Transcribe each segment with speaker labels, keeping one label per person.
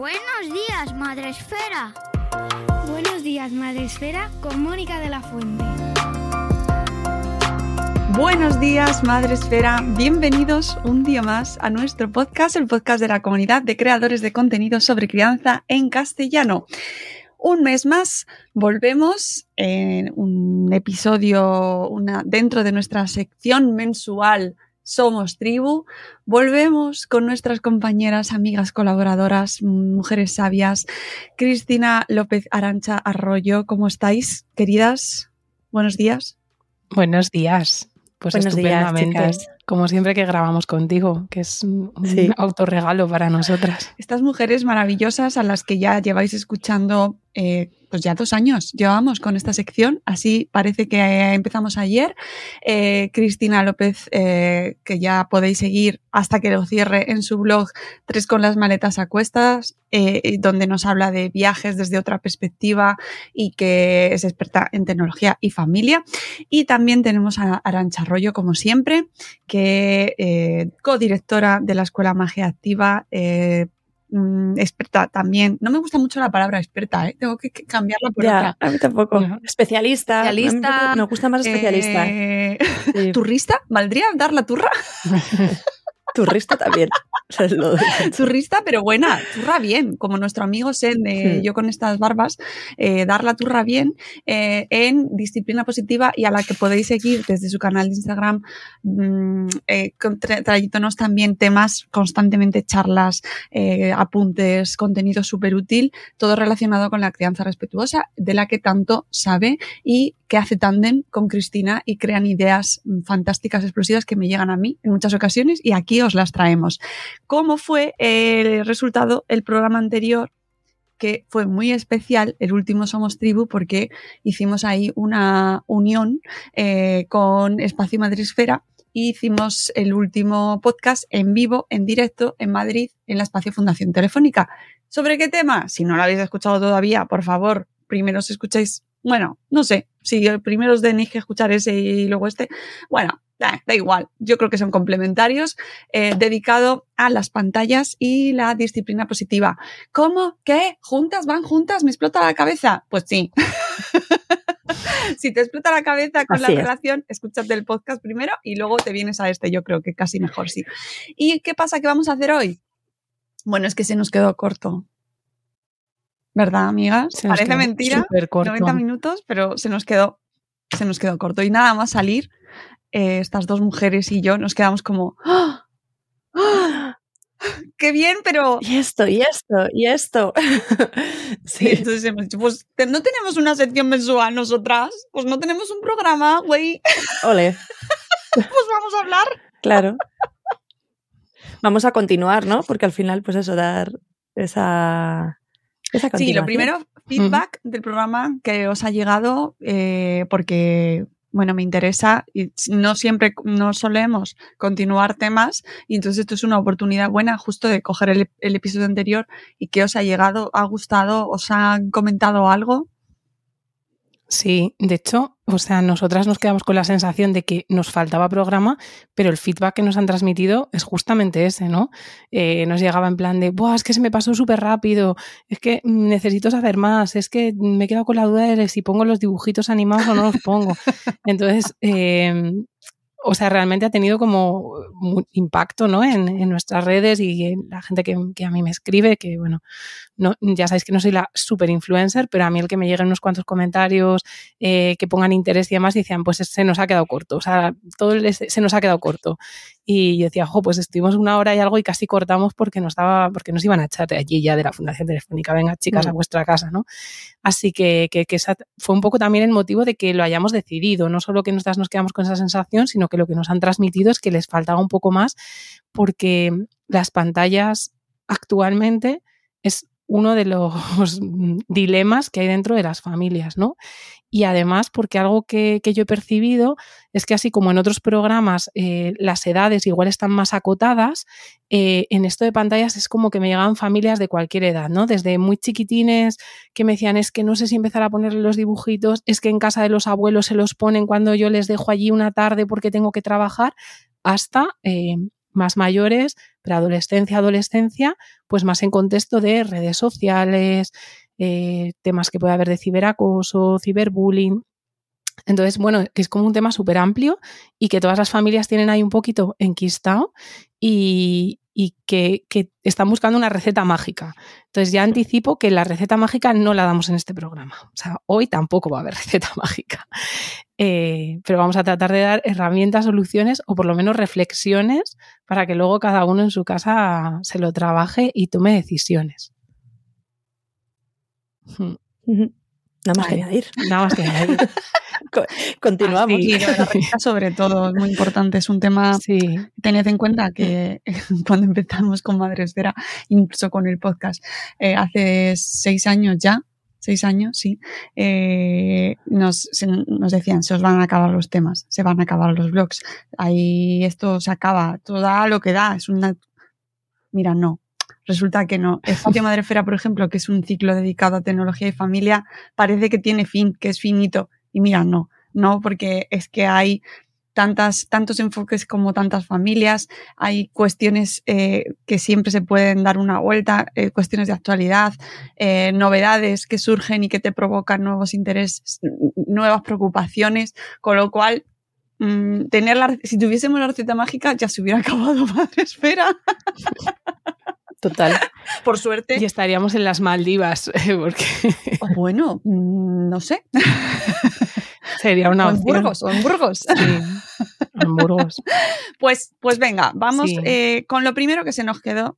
Speaker 1: Buenos días, Madre Esfera.
Speaker 2: Buenos días, Madre Esfera, con Mónica de la Fuente.
Speaker 3: Buenos días, Madre Esfera. Bienvenidos un día más a nuestro podcast, el podcast de la comunidad de creadores de contenido sobre crianza en castellano. Un mes más volvemos en un episodio dentro de nuestra sección mensual Somos Tribu. Volvemos con nuestras compañeras, amigas, colaboradoras, mujeres sabias. Cristina López Arantxa Arroyo, ¿cómo estáis, queridas? Buenos días.
Speaker 4: Buenos días. Pues
Speaker 5: buenos
Speaker 4: estupendamente,
Speaker 5: días, chicas.
Speaker 4: Como siempre que grabamos contigo, que es un autorregalo para nosotras.
Speaker 3: Estas mujeres maravillosas a las que ya lleváis escuchando, pues ya 2 años llevamos con esta sección, así parece que empezamos ayer. Cristina López, que ya podéis seguir hasta que lo cierre en su blog 3 con las maletas a cuestas, donde nos habla de viajes desde otra perspectiva y que es experta en tecnología y familia. Y también tenemos a Arantxa Arroyo, como siempre, que codirectora de la Escuela Magia Activa, experta también. No me gusta mucho la palabra experta, tengo que cambiarla por otra.
Speaker 5: A mí tampoco. Especialista. Me gusta más especialista.
Speaker 3: Sí. ¿Turrista? ¿Valdría dar la turra?
Speaker 5: Turrista también.
Speaker 3: Turrista, pero buena, turra bien, como nuestro amigo Sen, yo con estas barbas, dar la turra bien, en disciplina positiva, y a la que podéis seguir desde su canal de Instagram, trayéndonos también temas, constantemente charlas, apuntes, contenido súper útil, todo relacionado con la crianza respetuosa, de la que tanto sabe y que hace tándem con Cristina y crean ideas fantásticas, explosivas, que me llegan a mí en muchas ocasiones y aquí os las traemos. ¿Cómo fue el resultado el programa anterior? Que fue muy especial, el último Somos Tribu, porque hicimos ahí una unión con Espacio Madre Esfera y hicimos el último podcast en vivo, en directo, en Madrid, en la Espacio Fundación Telefónica. ¿Sobre qué tema? Si no lo habéis escuchado todavía, por favor, primero os escucháis. Bueno, no sé, si primero os tenéis que escuchar ese y luego este. Bueno, da igual, yo creo que son complementarios, dedicado a las pantallas y la disciplina positiva. ¿Cómo? ¿Qué? ¿Juntas? ¿Van juntas? ¿Me explota la cabeza? Pues sí. Si te explota la cabeza con la relación, escúchate el podcast primero y luego te vienes a este, yo creo que casi mejor, sí. ¿Y qué pasa? ¿Qué vamos a hacer hoy? Bueno, es que se nos quedó corto. ¿Verdad, amigas? Parece mentira, 90 minutos, pero se nos quedó corto. Y nada más salir, estas 2 mujeres y yo nos quedamos como ¡oh! ¡Oh! ¡Qué bien! Pero...
Speaker 5: Y esto.
Speaker 3: Sí, entonces hemos dicho, pues no tenemos una sección mensual nosotras, pues no tenemos un programa, güey.
Speaker 5: Ole.
Speaker 3: Pues vamos a hablar.
Speaker 5: Claro. Vamos a continuar, ¿no? Porque al final, pues eso, dar esa
Speaker 3: sí, lo primero, feedback del programa que os ha llegado, porque, bueno, me interesa y no solemos continuar temas, y entonces esto es una oportunidad buena justo de coger el episodio anterior y qué os ha llegado, ha gustado, os han comentado algo.
Speaker 4: Sí, de hecho, o sea, nosotras nos quedamos con la sensación de que nos faltaba programa, pero el feedback que nos han transmitido es justamente ese, ¿no? Nos llegaba en plan de, ¡buah, es que se me pasó súper rápido! Es que necesito saber más, es que me he quedado con la duda de si pongo los dibujitos animados o no los pongo. Entonces, o sea, realmente ha tenido como un impacto, ¿no? en nuestras redes y en la gente que a mí me escribe, que bueno, no, ya sabéis que no soy la super influencer, pero a mí el que me lleguen unos cuantos comentarios que pongan interés y demás, decían, pues se nos ha quedado corto, o sea, se nos ha quedado corto. Y yo decía, pues estuvimos 1 hora y algo y casi cortamos porque nos iban a echar de allí ya de la Fundación Telefónica, venga chicas a vuestra casa, ¿no? Así que esa fue un poco también el motivo de que lo hayamos decidido, no solo que nosotras nos quedamos con esa sensación, sino que lo que nos han transmitido es que les faltaba un poco más, porque las pantallas actualmente es uno de los dilemas que hay dentro de las familias, ¿no? Y además porque algo que yo he percibido es que así como en otros programas las edades igual están más acotadas, en esto de pantallas es como que me llegaban familias de cualquier edad, ¿no? Desde muy chiquitines que me decían, es que no sé si empezar a ponerle los dibujitos, es que en casa de los abuelos se los ponen cuando yo les dejo allí una tarde porque tengo que trabajar, hasta más mayores, preadolescencia, adolescencia, pues más en contexto de redes sociales, temas que puede haber de ciberacoso, ciberbullying. Entonces, bueno, que es como un tema súper amplio y que todas las familias tienen ahí un poquito enquistado y que están buscando una receta mágica. Entonces ya anticipo que la receta mágica no la damos en este programa. O sea, hoy tampoco va a haber receta mágica. Pero vamos a tratar de dar herramientas, soluciones o por lo menos reflexiones para que luego cada uno en su casa se lo trabaje y tome decisiones.
Speaker 5: Nada más que añadir.
Speaker 4: Nada más que añadir.
Speaker 5: Continuamos.
Speaker 3: Y lo de la receta sobre todo es muy importante, es un tema.
Speaker 4: Sí.
Speaker 3: Tened en cuenta que cuando empezamos con Madresfera, incluso con el podcast, hace 6 años ya, 6 años, sí, nos decían, se os van a acabar los temas, se van a acabar los blogs, ahí esto se acaba, todo da lo que da, es una... Mira, no. Resulta que no. Espacio Madresfera, por ejemplo, que es un ciclo dedicado a tecnología y familia, parece que tiene fin, que es finito. Y mira, no, porque es que hay tantos enfoques como tantas familias, hay cuestiones que siempre se pueden dar una vuelta, cuestiones de actualidad, novedades que surgen y que te provocan nuevos intereses, nuevas preocupaciones, con lo cual si tuviésemos la receta mágica ya se hubiera acabado Madresfera.
Speaker 5: Total.
Speaker 3: Por suerte.
Speaker 4: Y estaríamos en las Maldivas, porque...
Speaker 3: Bueno, no sé.
Speaker 4: Sería una opción.
Speaker 3: O en Burgos.
Speaker 4: Sí, en Burgos.
Speaker 3: Pues venga, vamos
Speaker 4: sí.
Speaker 3: Con lo primero que se nos quedó.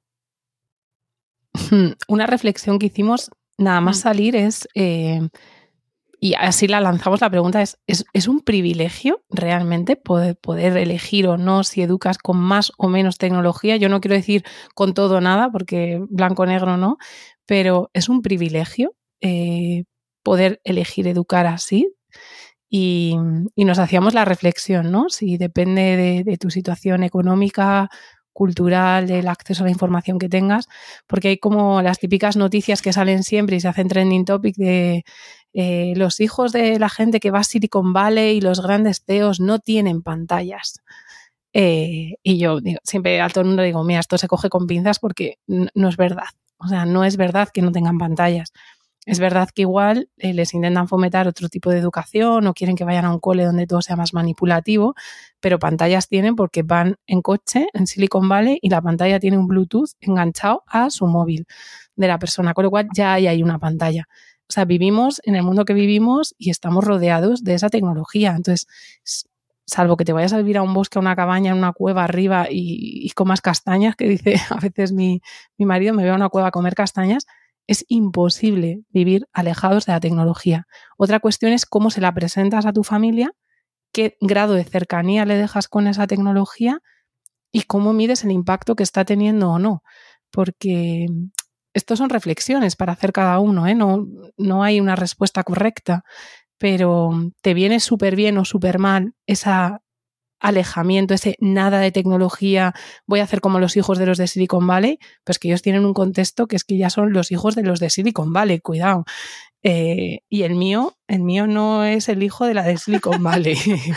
Speaker 4: Una reflexión que hicimos nada más salir es... y así la lanzamos, la pregunta ¿es un privilegio realmente poder elegir o no si educas con más o menos tecnología? Yo no quiero decir con todo o nada, porque blanco-negro no, pero es un privilegio poder elegir educar así. Y nos hacíamos la reflexión, ¿no? Si depende de tu situación económica, cultural, del acceso a la información que tengas, porque hay como las típicas noticias que salen siempre y se hacen trending topic de los hijos de la gente que va a Silicon Valley y los grandes CEOs no tienen pantallas. Y yo siempre a todo el mundo digo, mira, esto se coge con pinzas porque no es verdad. O sea, no es verdad que no tengan pantallas. Es verdad que igual les intentan fomentar otro tipo de educación o quieren que vayan a un cole donde todo sea más manipulativo, pero pantallas tienen porque van en coche en Silicon Valley y la pantalla tiene un Bluetooth enganchado a su móvil de la persona, con lo cual ya hay una pantalla. O sea, vivimos en el mundo que vivimos y estamos rodeados de esa tecnología. Entonces, salvo que te vayas a vivir a un bosque, a una cabaña, en una cueva arriba y comas castañas, que dice a veces mi marido, me veo a una cueva a comer castañas, es imposible vivir alejados de la tecnología. Otra cuestión es cómo se la presentas a tu familia, qué grado de cercanía le dejas con esa tecnología y cómo mides el impacto que está teniendo o no. Porque estos son reflexiones para hacer cada uno, ¿eh? No hay una respuesta correcta, pero te viene súper bien o súper mal esa alejamiento, ese nada de tecnología, voy a hacer como los hijos de los de Silicon Valley, pues que ellos tienen un contexto que es que ya son los hijos de los de Silicon Valley, cuidado. Y el mío no es el hijo de la de Silicon Valley.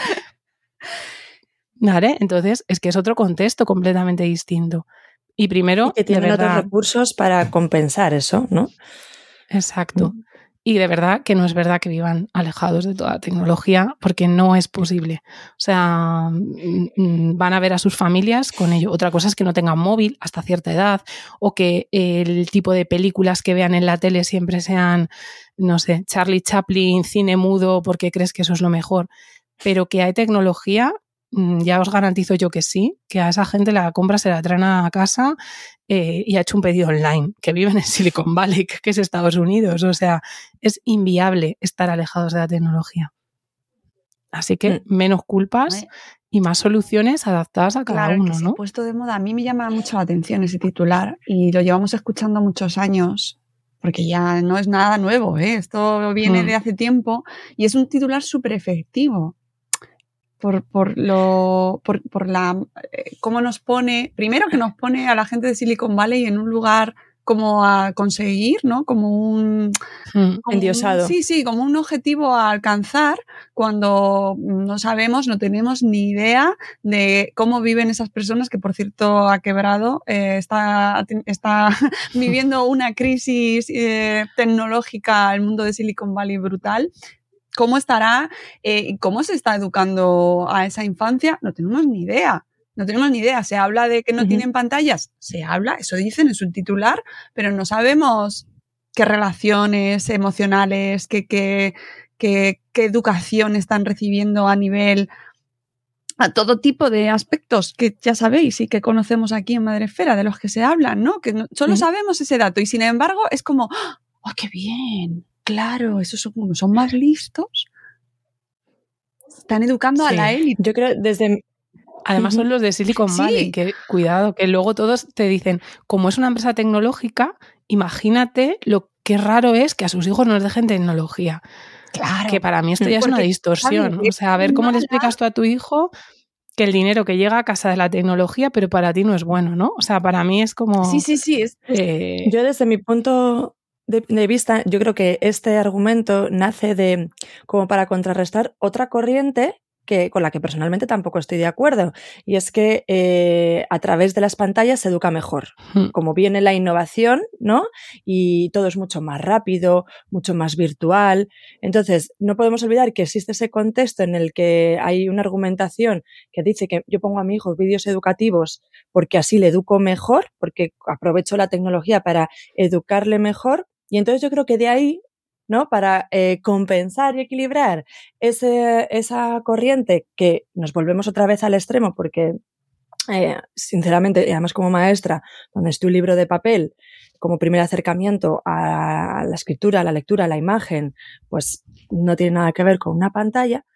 Speaker 4: ¿Vale? Entonces, es que es otro contexto completamente distinto. Y primero...
Speaker 5: Y que tienen otros recursos para compensar eso, ¿no?
Speaker 4: Exacto. Y de verdad que no es verdad que vivan alejados de toda la tecnología, porque no es posible. O sea, van a ver a sus familias con ello. Otra cosa es que no tengan móvil hasta cierta edad, o que el tipo de películas que vean en la tele siempre sean, no sé, Charlie Chaplin, cine mudo, porque crees que eso es lo mejor. Pero que hay tecnología, ya os garantizo yo que sí, que a esa gente la compra se la traen a casa y ha hecho un pedido online, que viven en Silicon Valley, que es Estados Unidos. O sea, es inviable estar alejados de la tecnología. Así que menos culpas y más soluciones adaptadas a cada uno,
Speaker 3: que
Speaker 4: ¿no?
Speaker 3: Se ha puesto de moda. A mí me llama mucho la atención ese titular y lo llevamos escuchando muchos años, porque ya no es nada nuevo, ¿eh? Esto viene de hace tiempo y es un titular súper efectivo. Por la cómo nos pone, primero que nos pone a la gente de Silicon Valley en un lugar como a conseguir, ¿no? Como un...
Speaker 5: endiosado.
Speaker 3: Sí, como un objetivo a alcanzar cuando no sabemos, no tenemos ni idea de cómo viven esas personas que, por cierto, ha quebrado, está viviendo una crisis tecnológica, el mundo de Silicon Valley brutal. ¿Cómo estará? ¿Cómo se está educando a esa infancia? No tenemos ni idea. No tenemos ni idea. Se habla de que no tienen pantallas. Se habla, eso dicen en su titular, pero no sabemos qué relaciones emocionales, qué educación están recibiendo a nivel, a todo tipo de aspectos que ya sabéis y que conocemos aquí en Madresfera, de los que se hablan, ¿no? Que solo sabemos ese dato y sin embargo es como, ¡oh, qué bien! Claro, esos son más listos. Están educando a la élite.
Speaker 5: Yo creo
Speaker 4: Además son los de Silicon Valley, que cuidado, que luego todos te dicen, como es una empresa tecnológica, imagínate lo que raro es que a sus hijos no les dejen tecnología.
Speaker 3: Claro.
Speaker 4: Que para mí esto ya es una distorsión. O sea, a ver cómo le explicas tú a tu hijo que el dinero que llega a casa de la tecnología, pero para ti no es bueno, ¿no? O sea, para mí es como...
Speaker 3: Sí.
Speaker 5: Yo desde mi punto de vista, yo creo que este argumento nace como para contrarrestar otra corriente con la que personalmente tampoco estoy de acuerdo, y es que a través de las pantallas se educa mejor. Como viene la innovación, ¿no? Y todo es mucho más rápido, mucho más virtual. Entonces, no podemos olvidar que existe ese contexto en el que hay una argumentación que dice que yo pongo a mi hijo vídeos educativos porque así le educo mejor, porque aprovecho la tecnología para educarle mejor, y entonces yo creo que de ahí, ¿no? Para compensar y equilibrar esa corriente, que nos volvemos otra vez al extremo porque, sinceramente, y además como maestra, donde estoy un libro de papel como primer acercamiento a la escritura, a la lectura, a la imagen, pues no tiene nada que ver con una pantalla,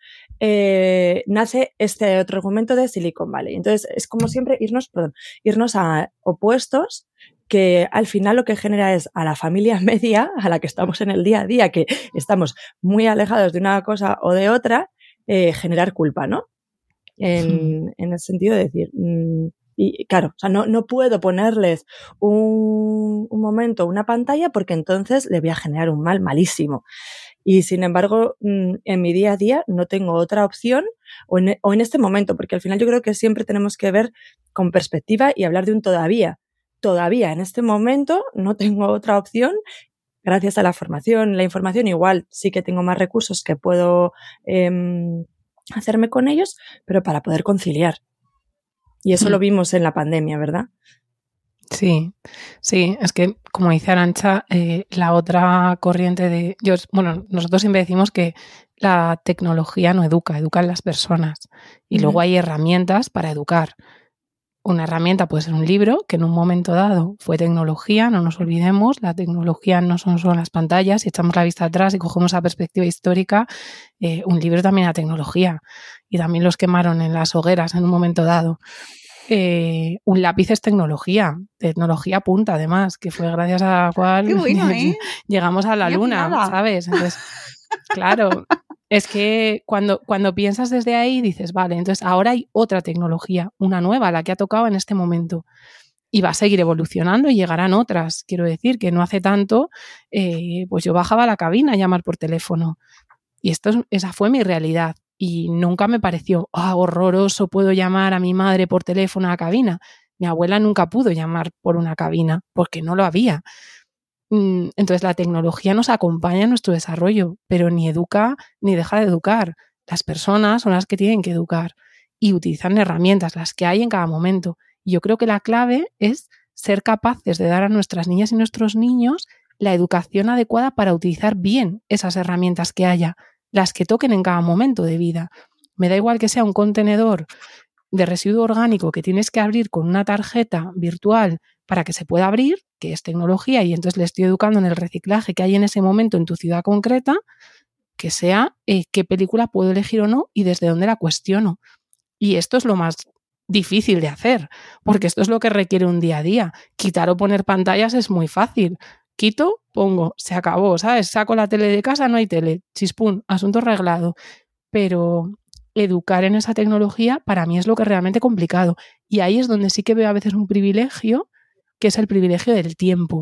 Speaker 5: nace este otro argumento de Silicon Valley. Entonces, es como siempre irnos a opuestos, que al final lo que genera es a la familia media, a la que estamos en el día a día, que estamos muy alejados de una cosa o de otra, generar culpa, ¿no? En el sentido de decir, y claro, o sea, no puedo ponerles un momento una pantalla porque entonces le voy a generar un mal malísimo. Y sin embargo, en mi día a día no tengo otra opción, o en este momento, porque al final yo creo que siempre tenemos que ver con perspectiva y hablar de un todavía. Todavía en este momento no tengo otra opción, gracias a la formación, la información, igual sí que tengo más recursos que puedo hacerme con ellos, pero para poder conciliar. Y eso lo vimos en la pandemia, ¿verdad?
Speaker 4: Sí, es que, como dice Arantxa, la otra corriente nosotros siempre decimos que la tecnología no educan las personas. Y luego hay herramientas para educar. Una herramienta puede ser un libro, que en un momento dado fue tecnología, no nos olvidemos, la tecnología no son solo las pantallas, si echamos la vista atrás y cogemos la perspectiva histórica, un libro también era tecnología, y también los quemaron en las hogueras en un momento dado. Un lápiz es tecnología punta además, que fue gracias a la cual llegamos a la luna, ¿sabes? Entonces, claro... Es que cuando piensas desde ahí dices, vale, entonces ahora hay otra tecnología, una nueva, la que ha tocado en este momento. Y va a seguir evolucionando y llegarán otras. Quiero decir que no hace tanto, pues yo bajaba a la cabina a llamar por teléfono. Y esa fue mi realidad. Y nunca me pareció, horroroso, puedo llamar a mi madre por teléfono a la cabina. Mi abuela nunca pudo llamar por una cabina porque no lo había. Entonces la tecnología nos acompaña en nuestro desarrollo, pero ni educa ni deja de educar. Las personas son las que tienen que educar y utilizan herramientas, las que hay en cada momento. Y yo creo que la clave es ser capaces de dar a nuestras niñas y nuestros niños la educación adecuada para utilizar bien esas herramientas que haya, las que toquen en cada momento de vida. Me da igual que sea un contenedor de residuo orgánico que tienes que abrir con una tarjeta virtual para que se pueda abrir, que es tecnología, y entonces le estoy educando en el reciclaje que hay en ese momento en tu ciudad concreta, que sea qué película puedo elegir o no y desde dónde la cuestiono. Y esto es lo más difícil de hacer, porque esto es lo que requiere un día a día. Quitar o poner pantallas es muy fácil. Quito, pongo, se acabó, ¿sabes? Saco la tele de casa, no hay tele, chispún, asunto arreglado. Pero educar en esa tecnología para mí es lo que es realmente complicado. Y ahí es donde sí que veo a veces un privilegio, que es el privilegio del tiempo.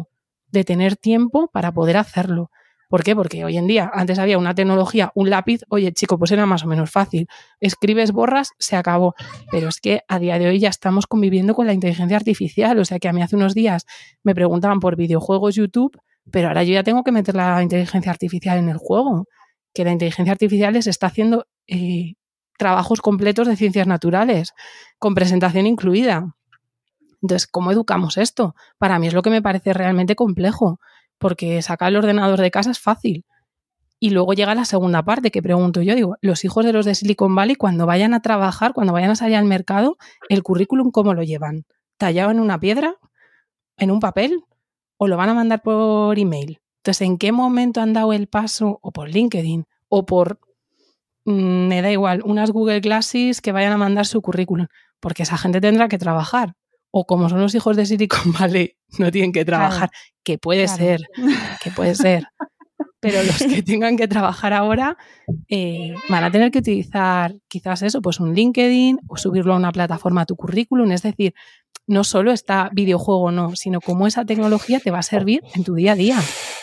Speaker 4: de tener tiempo para poder hacerlo. ¿Por qué? Porque hoy en día, antes había una tecnología, un lápiz, oye chico, pues era más o menos fácil. Escribes, borras, se acabó. Pero es que a día de hoy ya estamos conviviendo con la inteligencia artificial. O sea que a mí hace unos días me preguntaban por videojuegos YouTube, pero ahora yo ya tengo que meter la inteligencia artificial en el juego. Que la inteligencia artificial les está haciendo trabajos completos de ciencias naturales, con presentación incluida. Entonces, ¿cómo educamos esto? Para mí es lo que me parece realmente complejo. Porque sacar el ordenador de casa es fácil. Y luego llega la segunda parte que pregunto yo, digo, los hijos de los de Silicon Valley cuando vayan a trabajar, cuando vayan a salir al mercado, ¿el currículum cómo lo llevan? ¿Tallado en una piedra? ¿En un papel? ¿O lo van a mandar por email? Entonces, ¿en qué momento han dado el paso? O por LinkedIn, o por, me da igual, unas Google Glasses que vayan a mandar su currículum. Porque esa gente tendrá que trabajar. O como son los hijos de Silicon Valley, no tienen que trabajar, claro, que puede ser, pero los que tengan que trabajar ahora van a tener que utilizar quizás eso, pues un LinkedIn o subirlo a una plataforma a tu currículum, es decir, no solo está videojuego, no, sino cómo esa tecnología te va a servir en tu día a día.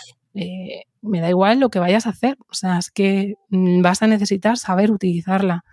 Speaker 4: Me da igual lo que vayas a hacer, o sea, es que vas a necesitar saber utilizarla.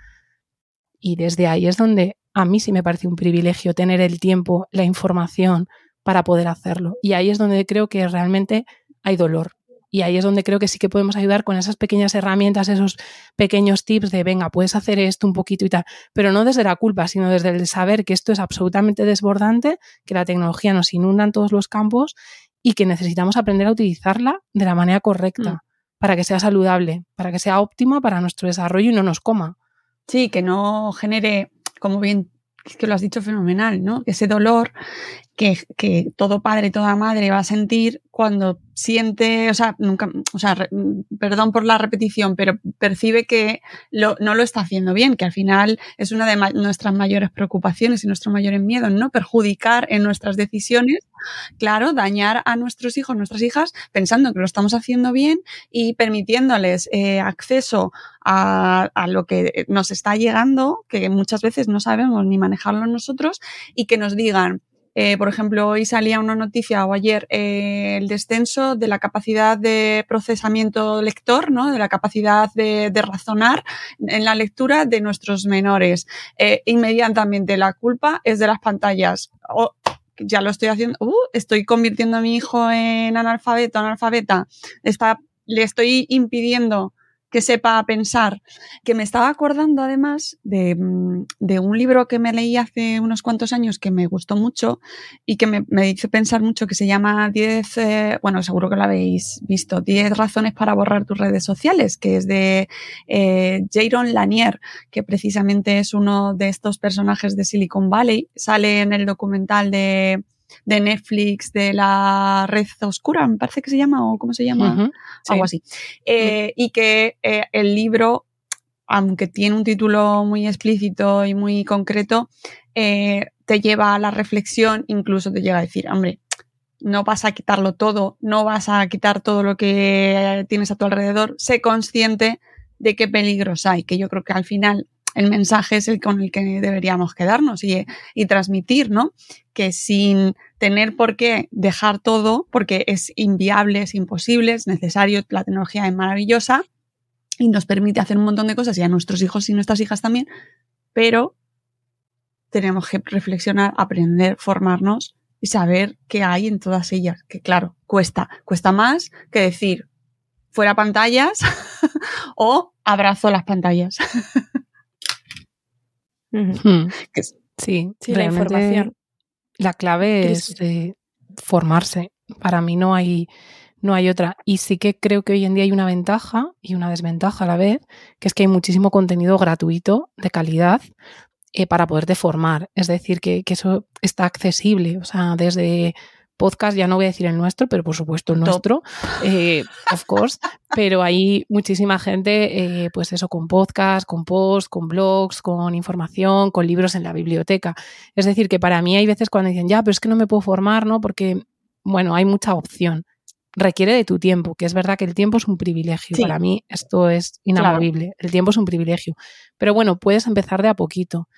Speaker 4: Y desde ahí es donde a mí sí me parece un privilegio tener el tiempo, la información para poder hacerlo. Y ahí es donde creo que realmente hay dolor. Y ahí es donde creo que sí que podemos ayudar con esas pequeñas herramientas, esos pequeños tips de, venga, puedes hacer esto un poquito y tal. Pero no desde la culpa, sino desde el saber que esto es absolutamente desbordante, que la tecnología nos inunda en todos los campos y que necesitamos aprender a utilizarla de la manera correcta para que sea saludable, para que sea óptima para nuestro desarrollo y no nos coma.
Speaker 3: Sí, que no genere, como bien es que lo has dicho fenomenal, ¿no? Ese dolor que todo padre y toda madre va a sentir cuando siente, perdón por la repetición, pero percibe que no lo está haciendo bien, que al final es una de nuestras mayores preocupaciones y nuestros mayores miedos, ¿no? Perjudicar en nuestras decisiones, claro, dañar a nuestros hijos, nuestras hijas, pensando que lo estamos haciendo bien y permitiéndoles acceso a lo que nos está llegando, que muchas veces no sabemos ni manejarlo nosotros, y que nos digan, por ejemplo, hoy salía una noticia o ayer el descenso de la capacidad de procesamiento lector, ¿no? De la capacidad de razonar en la lectura de nuestros menores. Inmediatamente la culpa es de las pantallas. Ya lo estoy haciendo, estoy convirtiendo a mi hijo en analfabeta. Le estoy impidiendo que sepa pensar. Que me estaba acordando además de un libro que me leí hace unos cuantos años que me gustó mucho y que me hizo pensar mucho, que se llama 10, seguro que lo habéis visto, 10 razones para borrar tus redes sociales, que es de Jaron Lanier, que precisamente es uno de estos personajes de Silicon Valley. Sale en el documental de Netflix de la red oscura, me parece que se llama, o ¿cómo se llama? Algo así. Y que el libro, aunque tiene un título muy explícito y muy concreto, te lleva a la reflexión, incluso te llega a decir, hombre, no vas a quitarlo todo, no vas a quitar todo lo que tienes a tu alrededor, sé consciente de qué peligros hay, que yo creo que al final el mensaje es el con el que deberíamos quedarnos y transmitir, ¿no? Que sin tener por qué dejar todo, porque es inviable, es imposible, es necesario, la tecnología es maravillosa y nos permite hacer un montón de cosas, y a nuestros hijos y nuestras hijas también, pero tenemos que reflexionar, aprender, formarnos y saber qué hay en todas ellas, que claro, cuesta más que decir fuera pantallas o abrazo las pantallas.
Speaker 4: Sí,
Speaker 5: la información.
Speaker 4: La clave es formarse. Para mí no hay otra. Y sí que creo que hoy en día hay una ventaja y una desventaja a la vez, que es que hay muchísimo contenido gratuito de calidad para poderte formar. Es decir, que eso está accesible. O sea, desde podcast, ya no voy a decir el nuestro, pero por supuesto el nuestro, of course, pero hay muchísima gente, pues eso, con podcast, con posts, con blogs, con información, con libros en la biblioteca. Es decir, que para mí hay veces cuando dicen, ya, pero es que no me puedo formar, ¿no? Porque, bueno, hay mucha opción. Requiere de tu tiempo, que es verdad que el tiempo es un privilegio. Sí. Para mí esto es inamovible. Claro. El tiempo es un privilegio. Pero bueno, puedes empezar de a poquito.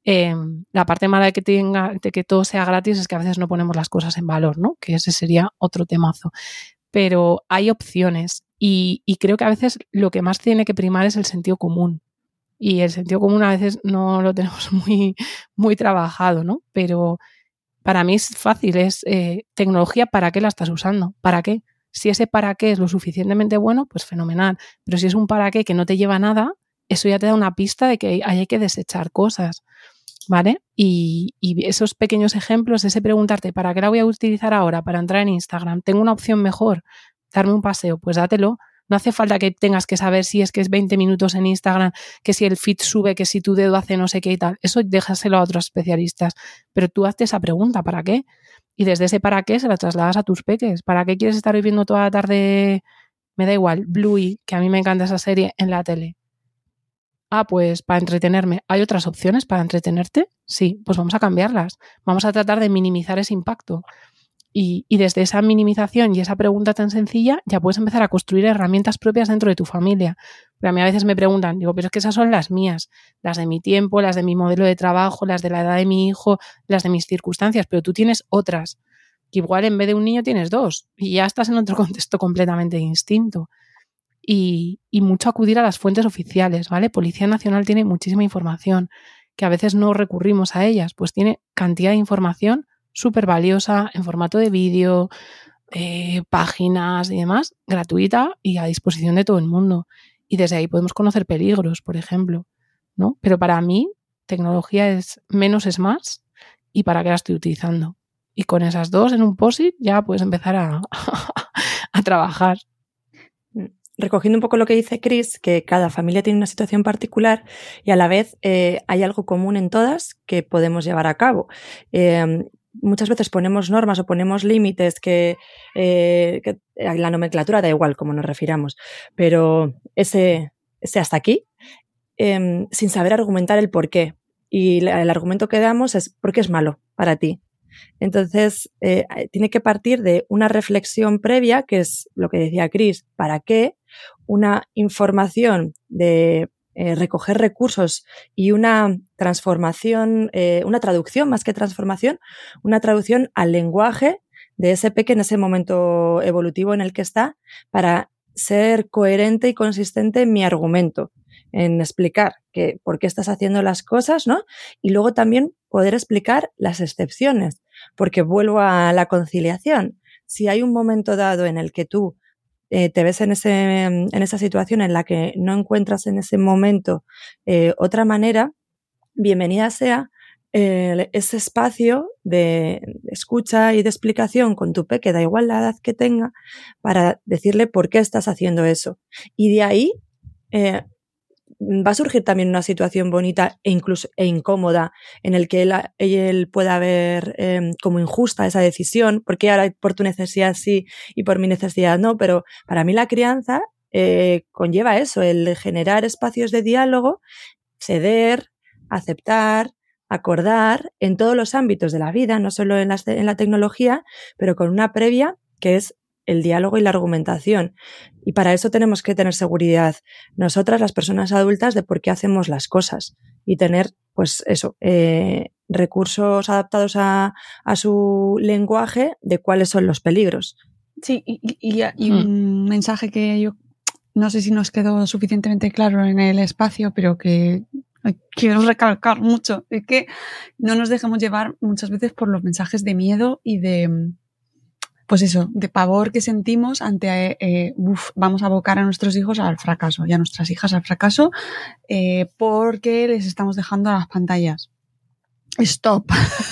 Speaker 4: La parte mala de que todo sea gratis es que a veces no ponemos las cosas en valor, ¿no? Que ese sería otro temazo. Pero hay opciones y creo que a veces lo que más tiene que primar es el sentido común. Y el sentido común a veces no lo tenemos muy, muy trabajado, ¿no? Pero para mí es fácil, es tecnología, ¿para qué la estás usando? ¿Para qué? Si ese para qué es lo suficientemente bueno, pues fenomenal. Pero si es un para qué que no te lleva a nada, eso ya te da una pista de que hay que desechar cosas, ¿vale? Y esos pequeños ejemplos, ese preguntarte, ¿para qué la voy a utilizar ahora? Para entrar en Instagram. ¿Tengo una opción mejor? Darme un paseo, pues dátelo. No hace falta que tengas que saber si es que es 20 minutos en Instagram, que si el feed sube, que si tu dedo hace no sé qué y tal. Eso déjaselo a otros especialistas. Pero tú hazte esa pregunta, ¿para qué? Y desde ese para qué se la trasladas a tus peques. ¿Para qué quieres estar viviendo toda la tarde, me da igual, Bluey, que a mí me encanta esa serie, en la tele? Ah, pues para entretenerme. ¿Hay otras opciones para entretenerte? Sí, pues vamos a cambiarlas. Vamos a tratar de minimizar ese impacto. Y desde esa minimización y esa pregunta tan sencilla ya puedes empezar a construir herramientas propias dentro de tu familia. Pero a mí a veces me preguntan, digo, pero es que esas son las mías, las de mi tiempo, las de mi modelo de trabajo, las de la edad de mi hijo, las de mis circunstancias, pero tú tienes otras, que igual en vez de un niño tienes dos y ya estás en otro contexto completamente distinto. Y mucho acudir a las fuentes oficiales, ¿vale? Policía Nacional tiene muchísima información, que a veces no recurrimos a ellas, pues tiene cantidad de información súper valiosa en formato de vídeo, páginas y demás, gratuita y a disposición de todo el mundo. Y desde ahí podemos conocer peligros, por ejemplo, ¿no? Pero para mí, tecnología es menos es más y para qué la estoy utilizando. Y con esas dos en un POSIT ya puedes empezar a trabajar.
Speaker 5: Recogiendo un poco lo que dice Chris, que cada familia tiene una situación particular y a la vez hay algo común en todas que podemos llevar a cabo. Muchas veces ponemos normas o ponemos límites que la nomenclatura da igual cómo nos refiramos, pero ese hasta aquí, sin saber argumentar el por qué. Y el argumento que damos es ¿por qué es malo para ti? Entonces, tiene que partir de una reflexión previa, que es lo que decía Chris, ¿para qué? Una información de recoger recursos y una transformación, una traducción más que transformación, una traducción al lenguaje de ese peque en ese momento evolutivo en el que está para ser coherente y consistente en mi argumento, en explicar que por qué estás haciendo las cosas, ¿no? Y luego también poder explicar las excepciones, porque vuelvo a la conciliación. Si hay un momento dado en el que tú te ves en esa situación en la que no encuentras en ese momento otra manera, bienvenida sea ese espacio de escucha y de explicación con tu peque, da igual la edad que tenga, para decirle por qué estás haciendo eso. Y de ahí va a surgir también una situación bonita e incluso incómoda en el que él pueda ver como injusta esa decisión, porque ahora por tu necesidad sí y por mi necesidad no, pero para mí la crianza conlleva eso, el generar espacios de diálogo, ceder, aceptar, acordar en todos los ámbitos de la vida, no solo en la tecnología, pero con una previa que es el diálogo y la argumentación. Y para eso tenemos que tener seguridad nosotras, las personas adultas, de por qué hacemos las cosas y tener, pues eso, recursos adaptados a su lenguaje de cuáles son los peligros.
Speaker 3: Sí, y un mensaje que yo no sé si nos quedó suficientemente claro en el espacio, pero que quiero recalcar mucho, es que no nos dejemos llevar muchas veces por los mensajes de miedo y de pues eso, de pavor que sentimos ante vamos a abocar a nuestros hijos al fracaso y a nuestras hijas al fracaso porque les estamos dejando a las pantallas. Stop.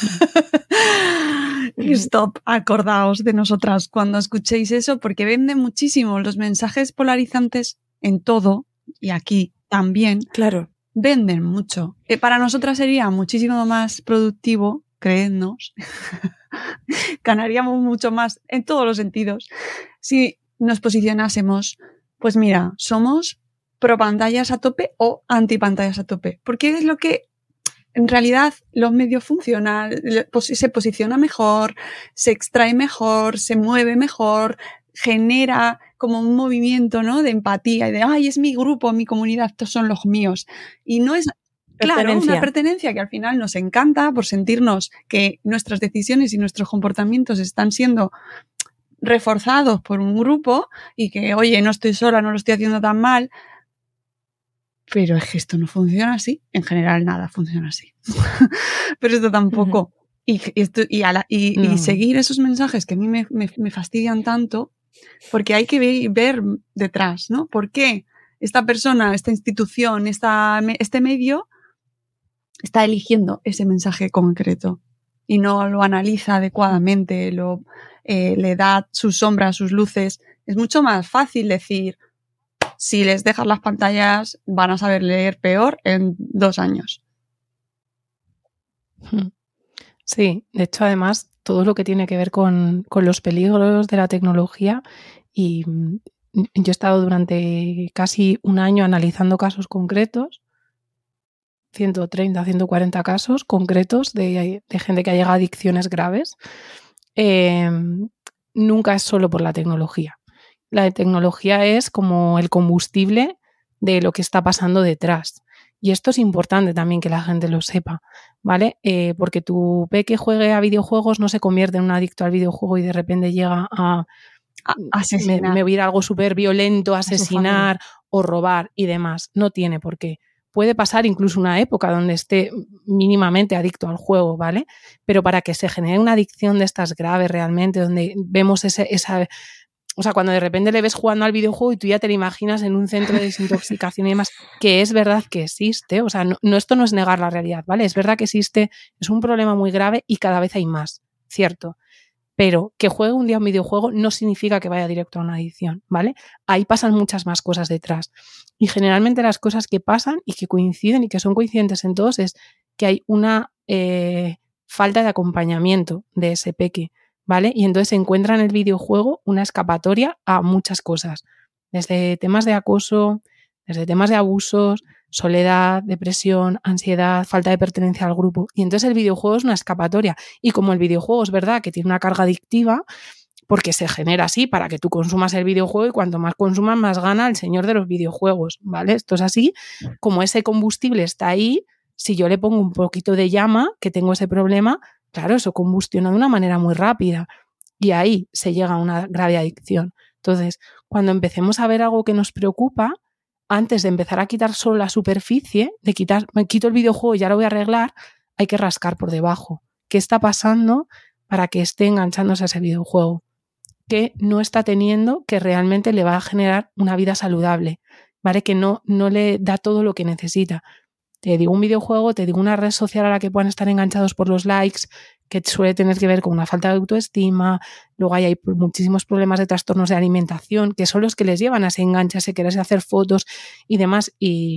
Speaker 3: Stop. Acordaos de nosotras cuando escuchéis eso, porque venden muchísimo los mensajes polarizantes en todo, y aquí también.
Speaker 5: Claro.
Speaker 3: Venden mucho. Para nosotras sería muchísimo más productivo, creednos, ganaríamos mucho más en todos los sentidos si nos posicionásemos, pues mira, somos pro pantallas a tope o anti pantallas a tope, porque es lo que en realidad los medios funcionan, se posiciona mejor, se extrae mejor, se mueve mejor, genera como un movimiento, ¿no?, de empatía y de, ay, es mi grupo, mi comunidad, estos son los míos. Y no es, Claro, una pertenencia que al final nos encanta por sentirnos que nuestras decisiones y nuestros comportamientos están siendo reforzados por un grupo y que, oye, no estoy sola, no lo estoy haciendo tan mal. Pero es que esto no funciona así. En general nada funciona así. Pero esto tampoco. Y seguir esos mensajes que a mí me fastidian tanto, porque hay que ver detrás, ¿no? ¿Por qué esta persona, esta institución, este medio está eligiendo ese mensaje concreto y no lo analiza adecuadamente, le da sus sombras, sus luces? Es mucho más fácil decir, si les dejas las pantallas van a saber leer peor en 2 años.
Speaker 4: Sí, de hecho, además, todo lo que tiene que ver con los peligros de la tecnología, y yo he estado durante casi un año analizando casos concretos, 130, 140 casos concretos de gente que ha llegado a adicciones graves. Nunca es solo por la tecnología. La tecnología es como el combustible de lo que está pasando detrás. Y esto es importante también que la gente lo sepa, ¿vale? Porque tu peque juegue a videojuegos no se convierte en un adicto al videojuego y de repente llega a asesinar. Me voy a ir a algo súper violento, asesinar o robar y demás. No tiene por qué. Puede pasar incluso una época donde esté mínimamente adicto al juego, ¿vale? Pero para que se genere una adicción de estas graves realmente, donde vemos esa... O sea, cuando de repente le ves jugando al videojuego y tú ya te lo imaginas en un centro de desintoxicación y demás, que es verdad que existe. O sea, esto no es negar la realidad, ¿vale? Es verdad que existe, es un problema muy grave y cada vez hay más, cierto. Pero que juegue un día un videojuego no significa que vaya directo a una adicción, ¿vale? Ahí pasan muchas más cosas detrás. Y generalmente las cosas que pasan y que coinciden y que son coincidentes en todos es que hay una falta de acompañamiento de ese peque, ¿vale? Y entonces se encuentra en el videojuego una escapatoria a muchas cosas, desde temas de acoso, desde temas de abusos, soledad, depresión, ansiedad, falta de pertenencia al grupo. Y entonces el videojuego es una escapatoria. Y como el videojuego es verdad que tiene una carga adictiva, porque se genera así para que tú consumas el videojuego y cuanto más consumas, más gana el señor de los videojuegos, ¿vale? Esto es así. Como ese combustible está ahí, si yo le pongo un poquito de llama, que tengo ese problema, claro, eso combustiona de una manera muy rápida y ahí se llega a una grave adicción. Entonces, cuando empecemos a ver algo que nos preocupa, antes de empezar a quitar solo la superficie, me quito el videojuego y ya lo voy a arreglar, hay que rascar por debajo. ¿Qué está pasando para que esté enganchándose a ese videojuego? ¿Qué no está teniendo que realmente le va a generar una vida saludable? ¿Vale? Que no le da todo lo que necesita. Te digo un videojuego, te digo una red social a la que puedan estar enganchados por los likes, que suele tener que ver con una falta de autoestima. Luego hay muchísimos problemas de trastornos de alimentación, que son los que les llevan a ese enganche, a ese quererse hacer fotos y demás.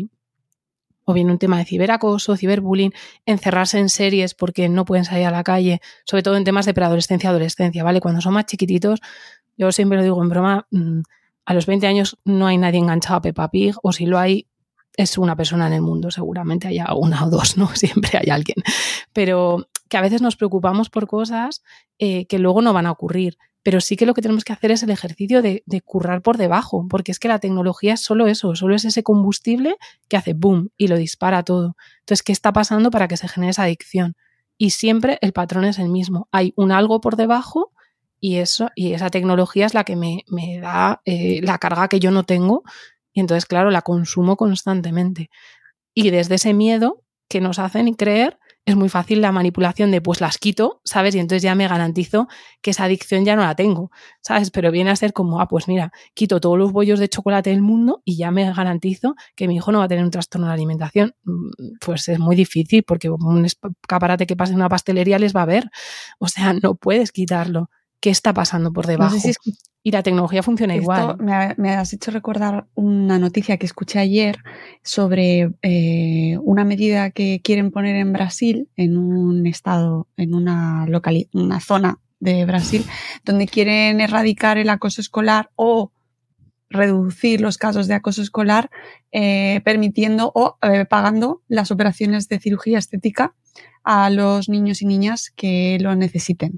Speaker 4: O bien un tema de ciberacoso, ciberbullying, encerrarse en series porque no pueden salir a la calle, sobre todo en temas de preadolescencia, adolescencia, ¿vale? Cuando son más chiquititos, yo siempre lo digo en broma, a los 20 años no hay nadie enganchado a Peppa Pig, o si lo hay, es una persona en el mundo, seguramente haya una o dos, ¿no? Siempre hay alguien. Pero que a veces nos preocupamos por cosas que luego no van a ocurrir. Pero sí que lo que tenemos que hacer es el ejercicio de currar por debajo, porque es que la tecnología es solo eso, solo es ese combustible que hace boom y lo dispara todo. Entonces, ¿qué está pasando para que se genere esa adicción? Y siempre el patrón es el mismo. Hay un algo por debajo y esa tecnología es la que me da la carga que yo no tengo. Y entonces, claro, la consumo constantemente. Y desde ese miedo que nos hacen creer, es muy fácil la manipulación de pues las quito, ¿sabes? Y entonces ya me garantizo que esa adicción ya no la tengo, ¿sabes? Pero viene a ser como, pues mira, quito todos los bollos de chocolate del mundo y ya me garantizo que mi hijo no va a tener un trastorno de alimentación. Pues es muy difícil porque un escaparate que pase en una pastelería les va a ver. O sea, no puedes quitarlo. ¿Qué está pasando por debajo? No sé si y la tecnología funciona igual.
Speaker 3: Me has hecho recordar una noticia que escuché ayer sobre una medida que quieren poner en Brasil, en un estado, en una zona de Brasil, donde quieren erradicar el acoso escolar o reducir los casos de acoso escolar, permitiendo o pagando las operaciones de cirugía estética a los niños y niñas que lo necesiten.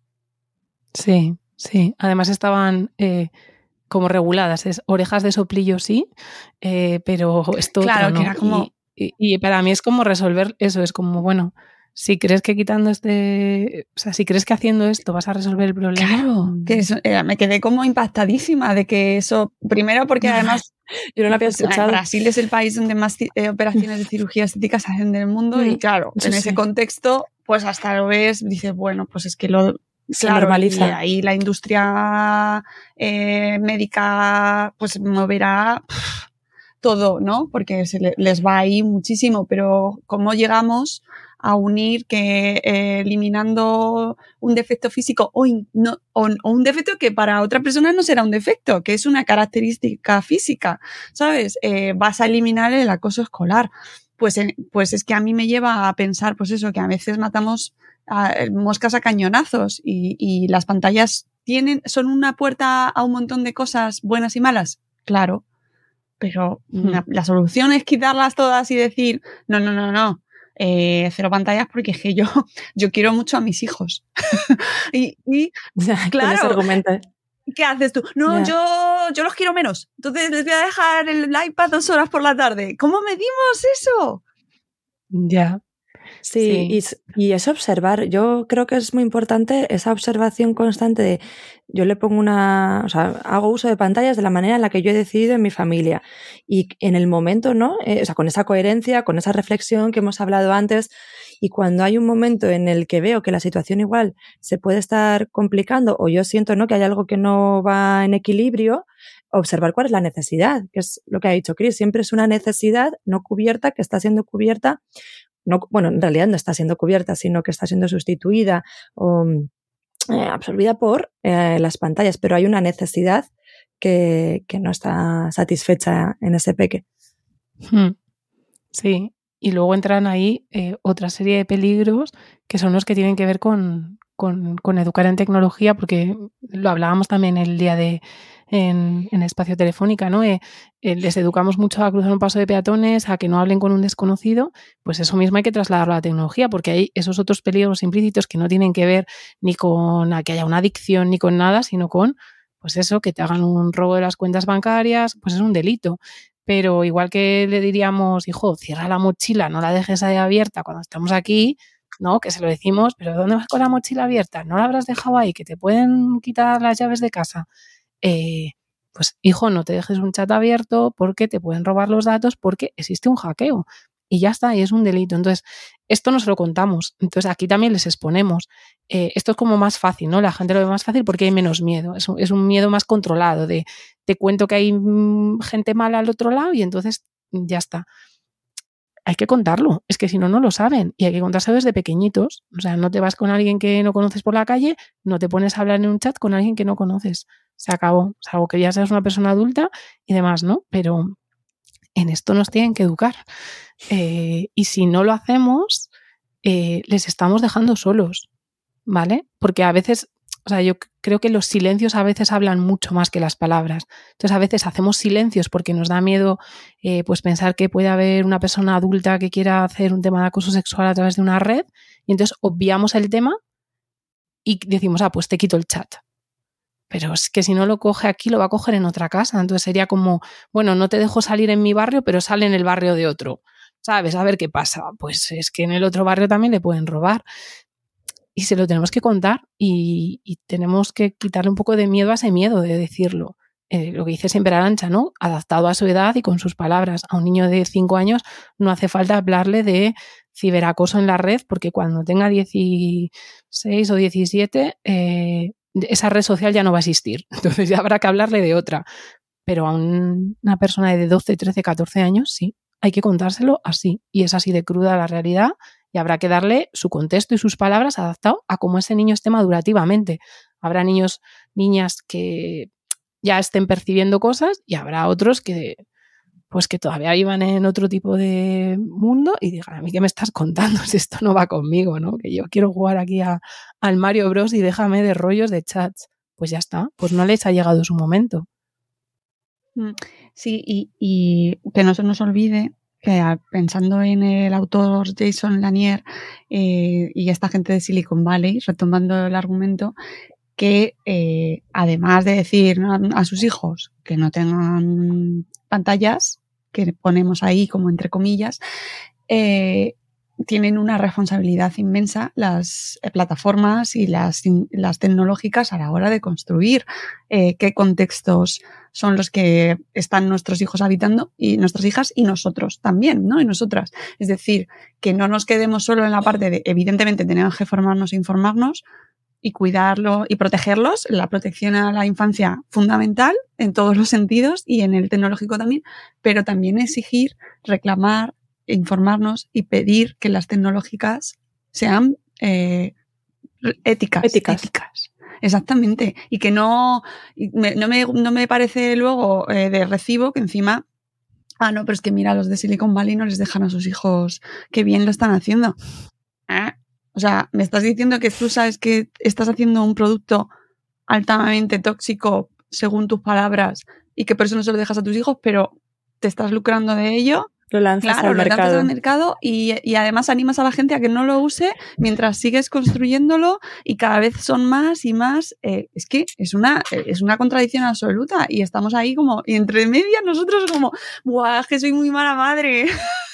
Speaker 4: Sí. Sí, además estaban como reguladas, es orejas de soplillo sí, pero esto
Speaker 3: claro,
Speaker 4: no.
Speaker 3: Que era como
Speaker 4: Y para mí es como resolver eso, es como, bueno, si crees que quitando si crees que haciendo esto vas a resolver el problema.
Speaker 3: Claro, que eso, me quedé como impactadísima de que eso, primero porque además
Speaker 5: yo no lo había escuchado.
Speaker 3: Brasil es el país donde más operaciones de cirugía estética se hacen del mundo y claro, en ese contexto, pues hasta lo ves, dices, bueno, pues es que se normaliza. Y ahí la industria médica pues moverá todo, ¿no? Porque les va ahí muchísimo, pero ¿cómo llegamos a unir que eliminando un defecto físico o un defecto que para otra persona no será un defecto, que es una característica física, ¿sabes? Vas a eliminar el acoso escolar. Pues es que a mí me lleva a pensar, pues eso, que a veces matamos moscas a cañonazos y las pantallas son una puerta a un montón de cosas buenas y malas. Claro, pero la solución es quitarlas todas y decir, no. 0 pantallas porque es que yo quiero mucho a mis hijos. y claro,
Speaker 5: ese argumento.
Speaker 3: ¿Qué haces tú? No, yo los quiero menos. Entonces les voy a dejar el iPad 2 horas por la tarde. ¿Cómo medimos eso?
Speaker 4: Ya.
Speaker 5: Sí. Y es observar. Yo creo que es muy importante esa observación constante de yo le pongo hago uso de pantallas de la manera en la que yo he decidido en mi familia. Y en el momento, ¿no? Con esa coherencia, con esa reflexión que hemos hablado antes. Y cuando hay un momento en el que veo que la situación igual se puede estar complicando o yo siento, ¿no?, que hay algo que no va en equilibrio, observar cuál es la necesidad, que es lo que ha dicho Cris. Siempre es una necesidad no cubierta que está siendo cubierta. En realidad no está siendo cubierta, sino que está siendo sustituida o absorbida por las pantallas, pero hay una necesidad que no está satisfecha en ese peque.
Speaker 4: Sí, y luego entran ahí otra serie de peligros que son los que tienen que ver con educar en tecnología, porque lo hablábamos también el día en Espacio Telefónica, ¿no? Les educamos mucho a cruzar un paso de peatones, a que no hablen con un desconocido, pues eso mismo hay que trasladarlo a la tecnología, porque hay esos otros peligros implícitos que no tienen que ver ni con que haya una adicción ni con nada, sino con, pues eso, que te hagan un robo de las cuentas bancarias, pues es un delito. Pero igual que le diríamos, hijo, cierra la mochila, no la dejes ahí abierta cuando estamos aquí, ¿no? Que se lo decimos, pero ¿dónde vas con la mochila abierta? ¿No la habrás dejado ahí? Que te pueden quitar las llaves de casa. Pues hijo, no te dejes un chat abierto porque te pueden robar los datos porque existe un hackeo y ya está, y es un delito. Entonces, esto no se lo contamos. Entonces, aquí también les exponemos. Esto es como más fácil, ¿no? La gente lo ve más fácil porque hay menos miedo. Es un miedo más controlado de te cuento que hay gente mala al otro lado y entonces ya está. Hay que contarlo, es que si no, no lo saben y hay que contárselo desde pequeñitos. O sea, no te vas con alguien que no conoces por la calle, no te pones a hablar en un chat con alguien que no conoces. Se acabó, salvo que ya seas una persona adulta y demás, ¿no? Pero en esto nos tienen que educar. Y si no lo hacemos, les estamos dejando solos, ¿vale? Porque a veces, o sea, yo creo que los silencios a veces hablan mucho más que las palabras. Entonces, a veces hacemos silencios porque nos da miedo pues pensar que puede haber una persona adulta que quiera hacer un tema de acoso sexual a través de una red y entonces obviamos el tema y decimos, pues te quito el chat. Pero es que si no lo coge aquí, lo va a coger en otra casa. Entonces sería como, bueno, no te dejo salir en mi barrio, pero sale en el barrio de otro. ¿Sabes? A ver qué pasa. Pues es que en el otro barrio también le pueden robar. Y se lo tenemos que contar y tenemos que quitarle un poco de miedo a ese miedo de decirlo. Lo que dice siempre Arantxa, ¿no? Adaptado a su edad y con sus palabras. A un niño de 5 años no hace falta hablarle de ciberacoso en la red porque cuando tenga 16 o 17... esa red social ya no va a existir, entonces ya habrá que hablarle de otra, pero a una persona de 12, 13, 14 años sí, hay que contárselo así, y es así de cruda la realidad y habrá que darle su contexto y sus palabras adaptado a cómo ese niño esté madurativamente. Habrá niñas que ya estén percibiendo cosas y habrá otros que pues que todavía vivan en otro tipo de mundo y digan, a mí qué me estás contando si esto no va conmigo, ¿no? Que yo quiero jugar aquí al Mario Bros y déjame de rollos de chats. Pues ya está, pues no les ha llegado su momento.
Speaker 3: Sí, y que no se nos olvide que pensando en el autor Jason Lanier y esta gente de Silicon Valley, retomando el argumento, que además de decir, ¿no?, a sus hijos que no tengan pantallas, que ponemos ahí como entre comillas, tienen una responsabilidad inmensa las plataformas y las tecnológicas a la hora de construir qué contextos son los que están nuestros hijos habitando y nuestras hijas y nosotros también, ¿no? Y nosotras. Es decir, que no nos quedemos solo en la parte de, evidentemente, tenemos que formarnos e informarnos y cuidarlo y protegerlos. La protección a la infancia fundamental en todos los sentidos y en el tecnológico también, pero también exigir, reclamar, informarnos y pedir que las tecnológicas sean éticas. Exactamente. Y que no me parece luego de recibo que encima, no, pero es que mira, los de Silicon Valley no les dejan a sus hijos, qué bien lo están haciendo. O sea, me estás diciendo que tú sabes que estás haciendo un producto altamente tóxico según tus palabras y que por eso no se lo dejas a tus hijos, pero te estás lucrando de ello.
Speaker 5: Lo lanzas al mercado.
Speaker 3: Lo lanzas al mercado y además animas a la gente a que no lo use mientras sigues construyéndolo y cada vez son más y más. Es que es una contradicción absoluta y estamos ahí como, y entre medias nosotros como, ¡buah, es que soy muy mala madre!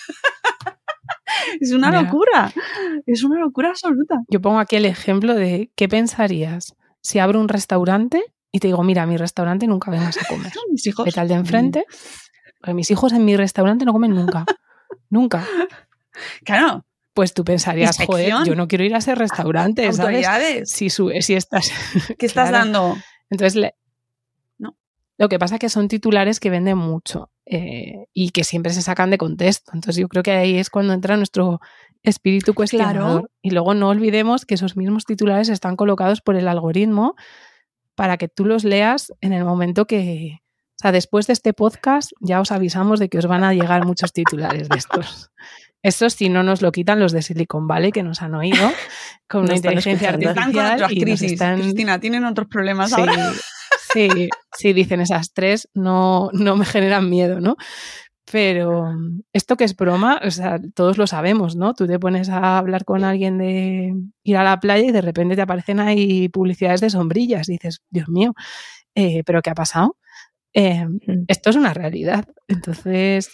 Speaker 3: Es una locura. Es una locura absoluta.
Speaker 4: Yo pongo aquí el ejemplo de ¿qué pensarías si abro un restaurante y te digo, mira, a mi restaurante nunca vengas a comer?
Speaker 3: Mis hijos.
Speaker 4: Vete al de enfrente. Porque mis hijos en mi restaurante no comen nunca. Nunca.
Speaker 3: Claro.
Speaker 4: Pues tú pensarías,
Speaker 3: Inspección.
Speaker 4: joder, yo no quiero ir a ese restaurante,
Speaker 3: Autoridades.
Speaker 4: ¿sabes? Si estás...
Speaker 3: ¿Qué estás dando?
Speaker 4: Entonces,
Speaker 3: no.
Speaker 4: Lo que pasa es que son titulares que venden mucho y que siempre se sacan de contexto. Entonces yo creo que ahí es cuando entra nuestro espíritu cuestionador. Claro. Y luego no olvidemos que esos mismos titulares están colocados por el algoritmo para que tú los leas en el momento que... O sea, después de este podcast ya os avisamos de que os van a llegar muchos titulares de estos. Estos si no nos lo quitan los de Silicon Valley que nos han oído con una inteligencia artificial.
Speaker 3: Están con otras
Speaker 4: y
Speaker 3: crisis,
Speaker 4: están...
Speaker 3: Cristina, tienen otros problemas ahora.
Speaker 4: Sí, dicen esas tres, no me generan miedo, ¿no? Pero esto que es broma, o sea, todos lo sabemos, ¿no? Tú te pones a hablar con alguien de ir a la playa y de repente te aparecen ahí publicidades de sombrillas y dices, Dios mío, ¿pero qué ha pasado? Esto es una realidad. Entonces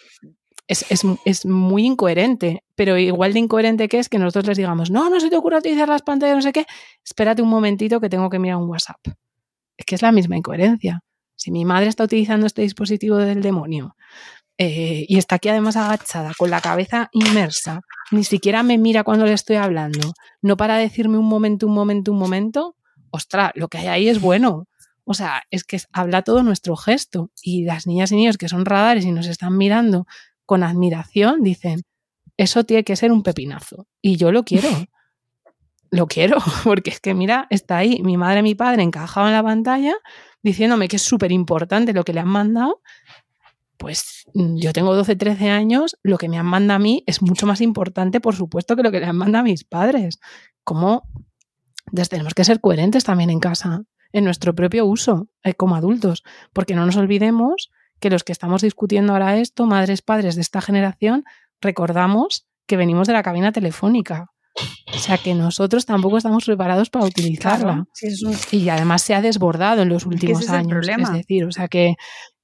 Speaker 4: es muy incoherente, pero igual de incoherente que es que nosotros les digamos, no se te ocurra utilizar las pantallas, no sé qué, espérate un momentito que tengo que mirar un WhatsApp. Es que es la misma incoherencia. Si mi madre está utilizando este dispositivo del demonio y está aquí además agachada, con la cabeza inmersa, ni siquiera me mira cuando le estoy hablando, no para decirme un momento, ostras, lo que hay ahí es bueno. O sea, es que habla todo nuestro gesto y las niñas y niños que son radares y nos están mirando con admiración dicen, eso tiene que ser un pepinazo y yo lo quiero. Lo quiero, porque es que mira, está ahí mi madre y mi padre encajados en la pantalla diciéndome que es súper importante lo que le han mandado. Pues yo tengo 12, 13 años, lo que me han mandado a mí es mucho más importante, por supuesto, que lo que le han mandado a mis padres. ¿Cómo? Entonces tenemos que ser coherentes también en casa, en nuestro propio uso, como adultos, porque no nos olvidemos que los que estamos discutiendo ahora esto, madres, padres de esta generación, recordamos que venimos de la cabina telefónica. O sea, que nosotros tampoco estamos preparados para utilizarla.
Speaker 3: Claro, sí,
Speaker 4: y además se ha desbordado en los últimos años. Es decir, o sea, que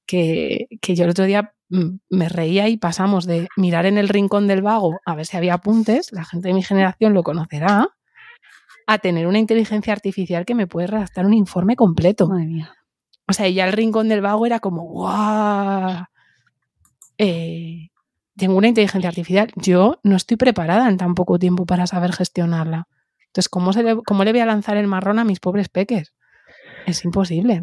Speaker 4: yo el otro día me reía y pasamos de mirar en el rincón del vago a ver si había apuntes, la gente de mi generación lo conocerá, a tener una inteligencia artificial que me puede redactar un informe completo.
Speaker 3: Madre mía.
Speaker 4: O sea, ya el rincón del vago era como, ¡guau! Tengo una inteligencia artificial. Yo no estoy preparada en tan poco tiempo para saber gestionarla. Entonces, ¿cómo le voy a lanzar el marrón a mis pobres peques? Es imposible.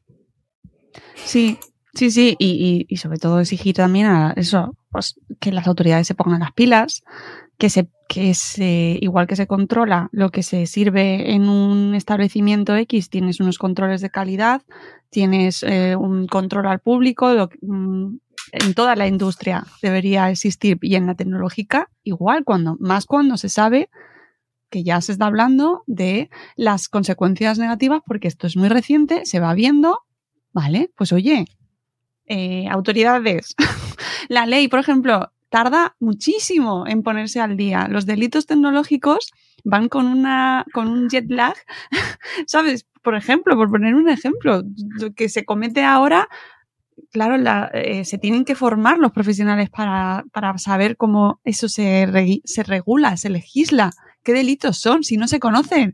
Speaker 3: Sí. Y sobre todo exigir también a eso, pues, que las autoridades se pongan las pilas, que se igual que se controla lo que se sirve en un establecimiento X, tienes unos controles de calidad, tienes un control al público, en toda la industria debería existir, y en la tecnológica igual, cuando se sabe que ya se está hablando de las consecuencias negativas, porque esto es muy reciente, se va viendo, ¿vale? Pues oye, autoridades, la ley, por ejemplo, tarda muchísimo en ponerse al día. Los delitos tecnológicos van con un jet lag, ¿sabes? Por ejemplo, por poner un ejemplo, lo que se comete ahora claro, se tienen que formar los profesionales para saber cómo eso se regula, se legisla, qué delitos son, si no se conocen.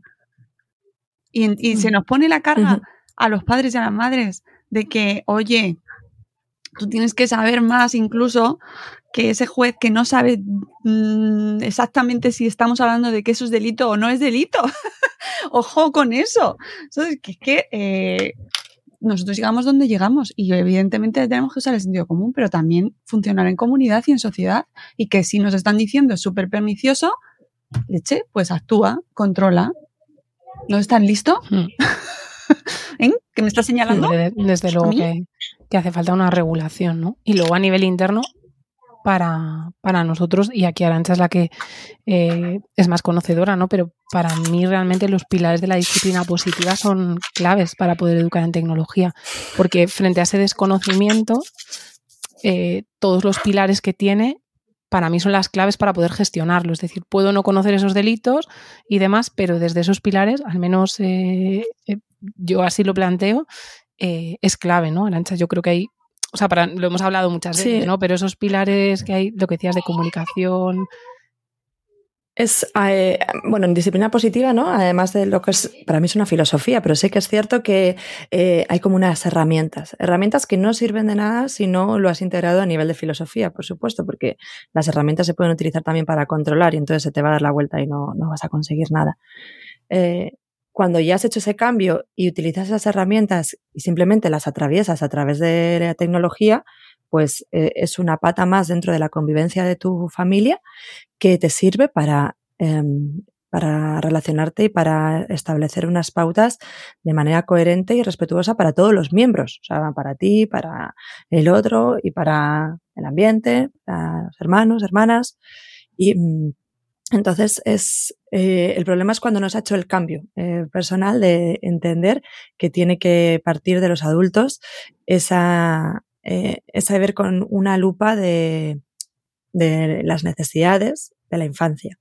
Speaker 3: Y se nos pone la carga a los padres y a las madres de que, oye, tú tienes que saber más incluso que ese juez que no sabe exactamente si estamos hablando de que eso es delito o no es delito. Ojo con eso. Entonces, que es que nosotros llegamos donde llegamos y evidentemente tenemos que usar el sentido común, pero también funcionar en comunidad y en sociedad, y que si nos están diciendo es súper pernicioso, leche, pues actúa, controla. ¿No están listos? ¿Eh? ¿Que me estás señalando?
Speaker 4: Desde luego que hace falta una regulación, ¿no? Y luego a nivel interno para nosotros, y aquí Arantxa es la que es más conocedora, ¿no? Pero para mí realmente los pilares de la disciplina positiva son claves para poder educar en tecnología, porque frente a ese desconocimiento, todos los pilares que tiene para mí son las claves para poder gestionarlo. Es decir, puedo no conocer esos delitos y demás, pero desde esos pilares, al menos yo así lo planteo, es clave, ¿no? Arantxa, yo creo que hay, o sea, lo hemos hablado muchas veces, sí, ¿no? Pero esos pilares que hay, lo que decías de comunicación.
Speaker 5: Es, bueno, en disciplina positiva, ¿no? Además de lo que es, para mí es una filosofía, pero sí que es cierto que hay como unas herramientas que no sirven de nada si no lo has integrado a nivel de filosofía, por supuesto, porque las herramientas se pueden utilizar también para controlar y entonces se te va a dar la vuelta y no vas a conseguir nada. Cuando ya has hecho ese cambio y utilizas esas herramientas y simplemente las atraviesas a través de la tecnología, pues es una pata más dentro de la convivencia de tu familia que te sirve para relacionarte y para establecer unas pautas de manera coherente y respetuosa para todos los miembros, o sea, para ti, para el otro y para el ambiente, para los hermanos, hermanas. Y entonces el problema es cuando no se ha hecho el cambio personal de entender que tiene que partir de los adultos esa ver con una lupa de las necesidades de la infancia.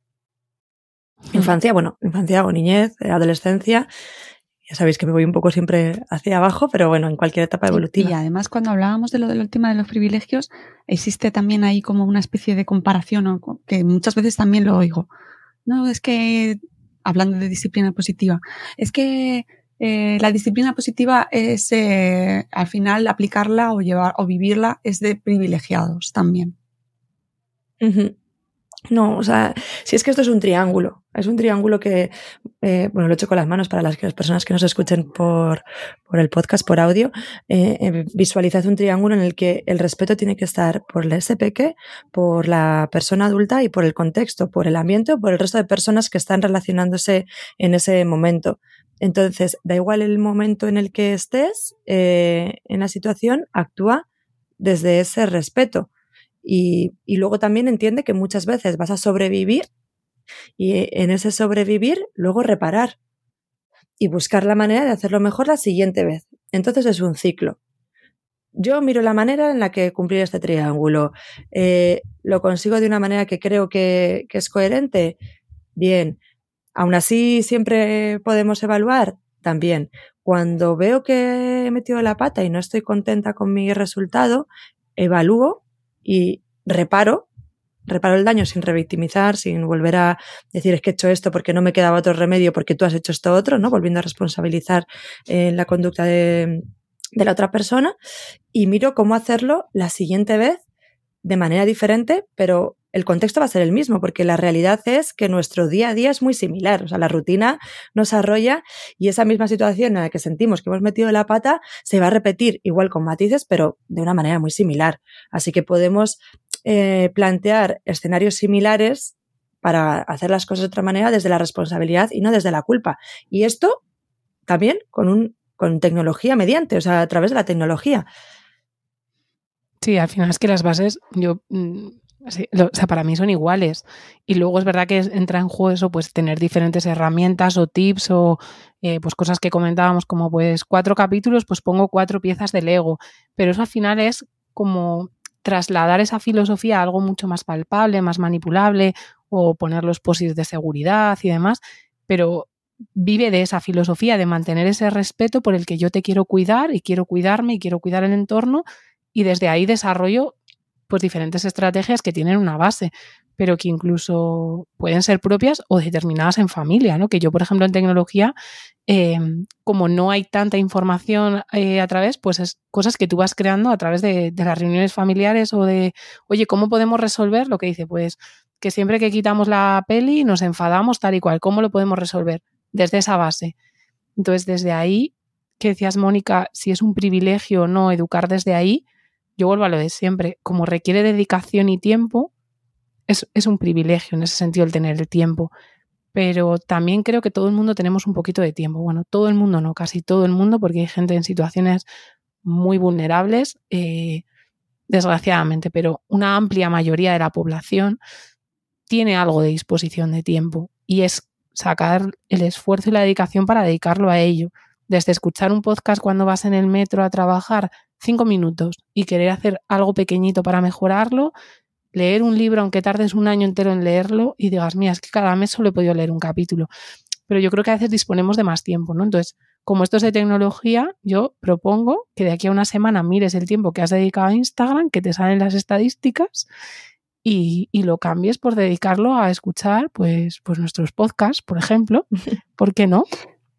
Speaker 5: Infancia o niñez, adolescencia. Ya sabéis que me voy un poco siempre hacia abajo, pero bueno, en cualquier etapa evolutiva.
Speaker 3: Y además, cuando hablábamos de lo del tema de los privilegios, existe también ahí como una especie de comparación, ¿no? Que muchas veces también lo oigo. No, es que, hablando de disciplina positiva, es que la disciplina positiva es, al final, aplicarla o vivirla es de privilegiados también.
Speaker 5: Uh-huh. No, o sea, si es que esto es un triángulo que, bueno, lo he hecho con las manos para las personas que nos escuchen por el podcast, por audio, visualizad un triángulo en el que el respeto tiene que estar por el SPQ, por la persona adulta y por el contexto, por el ambiente o por el resto de personas que están relacionándose en ese momento. Entonces, da igual el momento en el que estés en la situación, actúa desde ese respeto. Y luego también entiende que muchas veces vas a sobrevivir y en ese sobrevivir luego reparar y buscar la manera de hacerlo mejor la siguiente vez. Entonces es un ciclo. Yo miro la manera en la que cumplir este triángulo. ¿Lo consigo de una manera que creo que es coherente? Bien. ¿Aún así siempre podemos evaluar? También. Cuando veo que he metido la pata y no estoy contenta con mi resultado, evalúo y reparo el daño sin revictimizar, sin volver a decir es que he hecho esto porque no me quedaba otro remedio porque tú has hecho esto otro, ¿no? Volviendo a responsabilizar la conducta de la otra persona, y miro cómo hacerlo la siguiente vez de manera diferente, pero el contexto va a ser el mismo, porque la realidad es que nuestro día a día es muy similar. O sea, la rutina nos arrolla y esa misma situación en la que sentimos que hemos metido la pata se va a repetir igual con matices, pero de una manera muy similar. Así que podemos plantear escenarios similares para hacer las cosas de otra manera desde la responsabilidad y no desde la culpa. Y esto también con tecnología mediante, o sea, a través de la tecnología.
Speaker 4: Sí, al final es que las bases, para mí son iguales. Y luego es verdad que entra en juego eso, pues tener diferentes herramientas o tips o pues cosas que comentábamos como pues 4 capítulos, pues pongo 4 piezas de Lego. Pero eso al final es como trasladar esa filosofía a algo mucho más palpable, más manipulable, o poner los posits de seguridad y demás. Pero vive de esa filosofía de mantener ese respeto por el que yo te quiero cuidar y quiero cuidarme y quiero cuidar el entorno, y desde ahí desarrollo pues diferentes estrategias que tienen una base, pero que incluso pueden ser propias o determinadas en familia, ¿no? Que yo, por ejemplo, en tecnología, como no hay tanta información a través, pues es cosas que tú vas creando a través de las reuniones familiares o de, oye, ¿cómo podemos resolver? Lo que dice, pues que siempre que quitamos la peli nos enfadamos tal y cual, ¿cómo lo podemos resolver? Desde esa base. Entonces, desde ahí, que decías, Mónica, si es un privilegio o no educar desde ahí, yo vuelvo a lo de siempre, como requiere dedicación y tiempo, es un privilegio en ese sentido el tener el tiempo, pero también creo que todo el mundo tenemos un poquito de tiempo. Bueno, todo el mundo no, casi todo el mundo, porque hay gente en situaciones muy vulnerables, desgraciadamente, pero una amplia mayoría de la población tiene algo de disposición de tiempo y es sacar el esfuerzo y la dedicación para dedicarlo a ello. Desde escuchar un podcast cuando vas en el metro a trabajar 5 minutos y querer hacer algo pequeñito para mejorarlo, leer un libro aunque tardes un año entero en leerlo y digas, mira, es que cada mes solo he podido leer un capítulo. Pero yo creo que a veces disponemos de más tiempo, ¿no? Entonces, como esto es de tecnología, yo propongo que de aquí a una semana mires el tiempo que has dedicado a Instagram, que te salen las estadísticas, y lo cambies por dedicarlo a escuchar pues nuestros podcasts, por ejemplo. ¿Por qué no?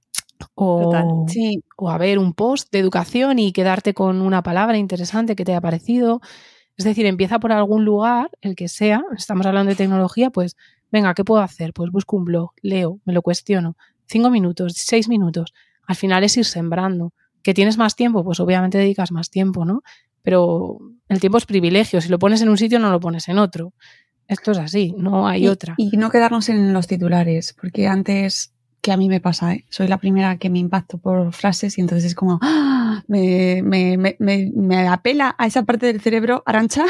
Speaker 4: O a ver un post de educación y quedarte con una palabra interesante que te haya parecido. Es decir, empieza por algún lugar, el que sea, estamos hablando de tecnología, pues venga, ¿qué puedo hacer? Pues busco un blog, leo, me lo cuestiono, 5 minutos, 6 minutos. Al final es ir sembrando. ¿Que tienes más tiempo? Pues obviamente dedicas más tiempo, ¿no? Pero el tiempo es privilegio. Si lo pones en un sitio, no lo pones en otro. Esto es así, no hay otra.
Speaker 3: Y no quedarnos en los titulares, porque antes, que a mí me pasa, soy la primera que me impacto por frases y entonces es como me apela a esa parte del cerebro, Arantxa,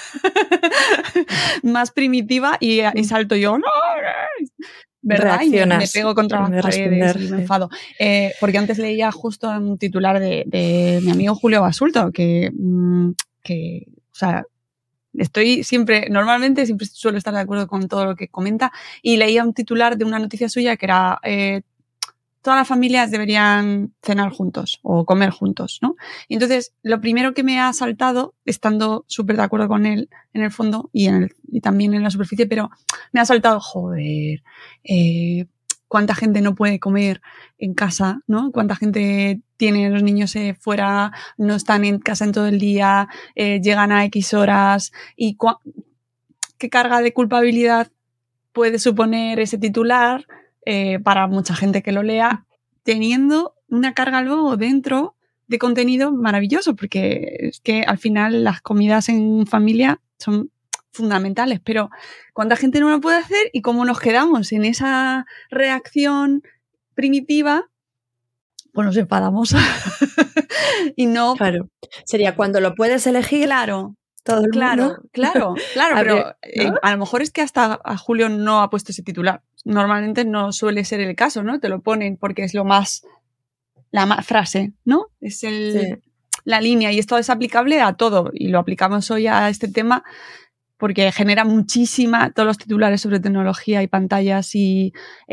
Speaker 3: más primitiva y salto yo, no, ¿verdad? Y me pego contra las paredes y me enfado. Porque antes leía justo un titular de mi amigo Julio Basulto, que o sea, normalmente siempre suelo estar de acuerdo con todo lo que comenta, y leía un titular de una noticia suya que era todas las familias deberían cenar juntos o comer juntos, ¿no? Y entonces, lo primero que me ha saltado, estando súper de acuerdo con él en el fondo y también en la superficie, pero me ha saltado, joder, cuánta gente no puede comer en casa, ¿no? Cuánta gente tiene los niños fuera, no están en casa en todo el día, llegan a X horas, y qué carga de culpabilidad puede suponer ese titular para mucha gente que lo lea, teniendo una carga luego dentro de contenido maravilloso, porque es que al final las comidas en familia son fundamentales, pero ¿cuánta gente no lo puede hacer? Y cómo nos quedamos en esa reacción primitiva, pues nos enfadamos. Y no...
Speaker 5: Claro. Sería cuando lo puedes elegir.
Speaker 3: Claro.
Speaker 5: Todo el
Speaker 3: mundo. Claro, pero
Speaker 5: ¿no?
Speaker 3: A lo mejor es que hasta a Julio no ha puesto ese titular. Normalmente no suele ser el caso, ¿no? Te lo ponen porque es la frase, ¿no? Es la línea, y esto es aplicable a todo, y lo aplicamos hoy a este tema porque genera todos los titulares sobre tecnología y pantallas y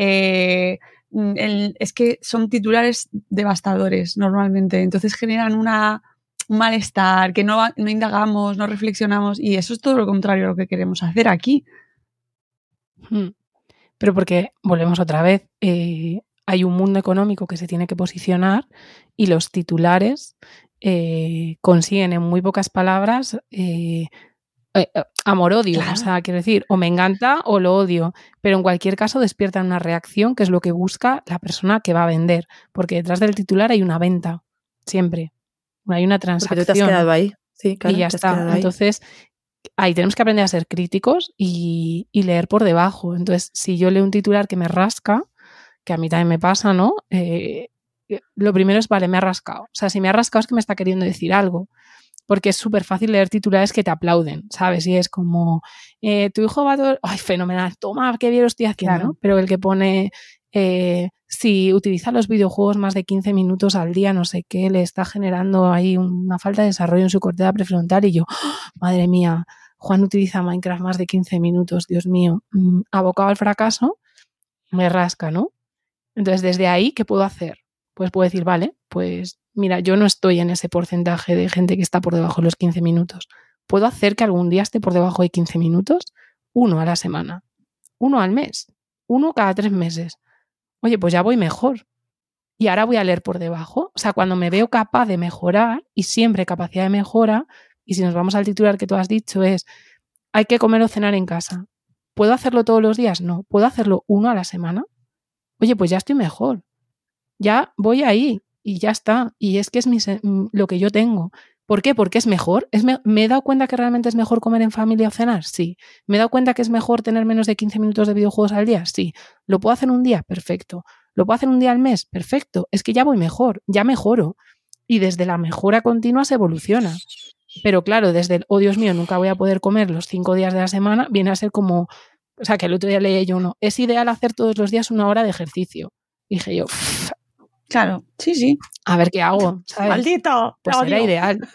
Speaker 3: es que son titulares devastadores normalmente, entonces generan un malestar, que no indagamos, no reflexionamos, y eso es todo lo contrario a lo que queremos hacer aquí.
Speaker 4: Pero porque, volvemos otra vez, hay un mundo económico que se tiene que posicionar y los titulares consiguen en muy pocas palabras amor-odio, claro. O sea, quiero decir, o me encanta o lo odio, pero en cualquier caso despiertan una reacción que es lo que busca la persona que va a vender, porque detrás del titular hay una venta, siempre. Hay una transacción.
Speaker 5: Porque tú te has quedado ahí. Sí, claro,
Speaker 4: y ya está. Entonces, ahí tenemos que aprender a ser críticos y leer por debajo. Entonces, si yo leo un titular que me rasca, que a mí también me pasa, ¿no? Lo primero es, vale, me ha rascado. O sea, si me ha rascado es que me está queriendo decir algo. Porque es súper fácil leer titulares que te aplauden, ¿sabes? Y es como, tu hijo va todo... ¡Ay, fenomenal! Toma, qué bien lo estoy haciendo, claro. ¿No? Pero el que pone... si utiliza los videojuegos más de 15 minutos al día, no sé qué, le está generando ahí una falta de desarrollo en su corteza prefrontal, y yo, ¡oh, madre mía, Juan utiliza Minecraft más de 15 minutos, Dios mío, abocado al fracaso, me rasca, ¿no? Entonces, desde ahí, ¿qué puedo hacer? Pues puedo decir, vale, pues mira, yo no estoy en ese porcentaje de gente que está por debajo de los 15 minutos. ¿Puedo hacer que algún día esté por debajo de 15 minutos? 1 a la semana, 1 al mes, 1 cada 3 meses. Oye, pues ya voy mejor. Y ahora voy a leer por debajo. O sea, cuando me veo capaz de mejorar, y siempre capacidad de mejora, y si nos vamos al titular que tú has dicho es, hay que comer o cenar en casa. ¿Puedo hacerlo todos los días? No. ¿Puedo hacerlo 1 a la semana? Oye, pues ya estoy mejor. Ya voy ahí y ya está. Y es que es lo que yo tengo. ¿Por qué? Porque es mejor. ¿Me he dado cuenta que realmente es mejor comer en familia o cenar? Sí. ¿Me he dado cuenta que es mejor tener menos de 15 minutos de videojuegos al día? Sí. ¿Lo puedo hacer un día? Perfecto. ¿Lo puedo hacer un día al mes? Perfecto. Es que ya voy mejor, ya mejoro. Y desde la mejora continua se evoluciona. Pero claro, desde el, oh Dios mío, nunca voy a poder comer los 5 días de la semana, viene a ser como, o sea, que el otro día leí yo uno, es ideal hacer todos los días 1 hora de ejercicio. Dije yo,
Speaker 3: claro, sí.
Speaker 4: A ver qué hago, ¿sabes?
Speaker 3: ¡Maldito!
Speaker 4: Pues será ideal.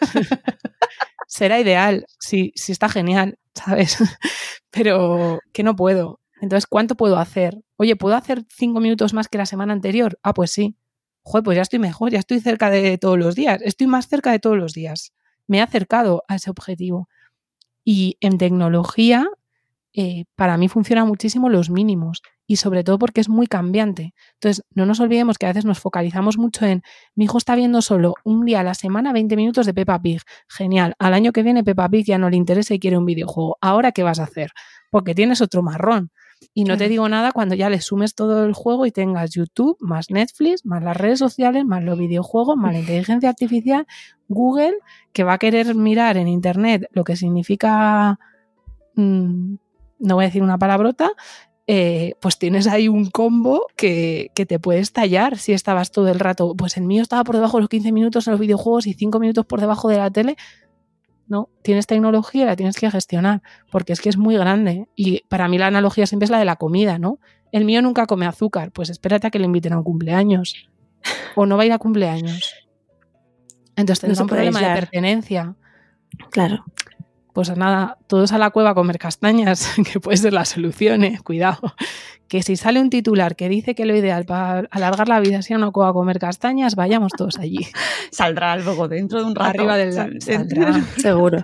Speaker 4: Será ideal, sí está genial, ¿sabes? Pero que no puedo. Entonces, ¿cuánto puedo hacer? Oye, ¿puedo hacer 5 minutos más que la semana anterior? Ah, pues sí. Joder, pues ya estoy mejor, ya estoy cerca de todos los días. Estoy más cerca de todos los días. Me he acercado a ese objetivo. Y en tecnología, para mí funcionan muchísimo los mínimos. Y sobre todo porque es muy cambiante. Entonces, no nos olvidemos que a veces nos focalizamos mucho en mi hijo está viendo solo un día a la semana 20 minutos de Peppa Pig. Genial. Al año que viene Peppa Pig ya no le interesa y quiere un videojuego. ¿Ahora qué vas a hacer? Porque tienes otro marrón. Y no te digo nada cuando ya le sumes todo el juego y tengas YouTube, más Netflix, más las redes sociales, más los videojuegos, más la inteligencia artificial, Google, que va a querer mirar en Internet lo que significa, no voy a decir una palabrota, pues tienes ahí un combo que te puede estallar si estabas todo el rato. Pues el mío estaba por debajo de los 15 minutos en los videojuegos y 5 minutos por debajo de la tele. No, tienes tecnología y la tienes que gestionar, porque es que es muy grande. Y para mí la analogía siempre es la de la comida, ¿no? El mío nunca come azúcar, pues espérate a que le inviten a un cumpleaños. O no va a ir a cumpleaños. Entonces tendrá un problema de pertenencia.
Speaker 5: Claro.
Speaker 4: Pues nada, todos a la cueva a comer castañas, que puede ser la solución, cuidado. Que si sale un titular que dice que lo ideal para alargar la vida sea una cueva a comer castañas, vayamos todos allí.
Speaker 3: Saldrá luego dentro de un rato.
Speaker 4: Arriba del saldrá.
Speaker 5: Seguro.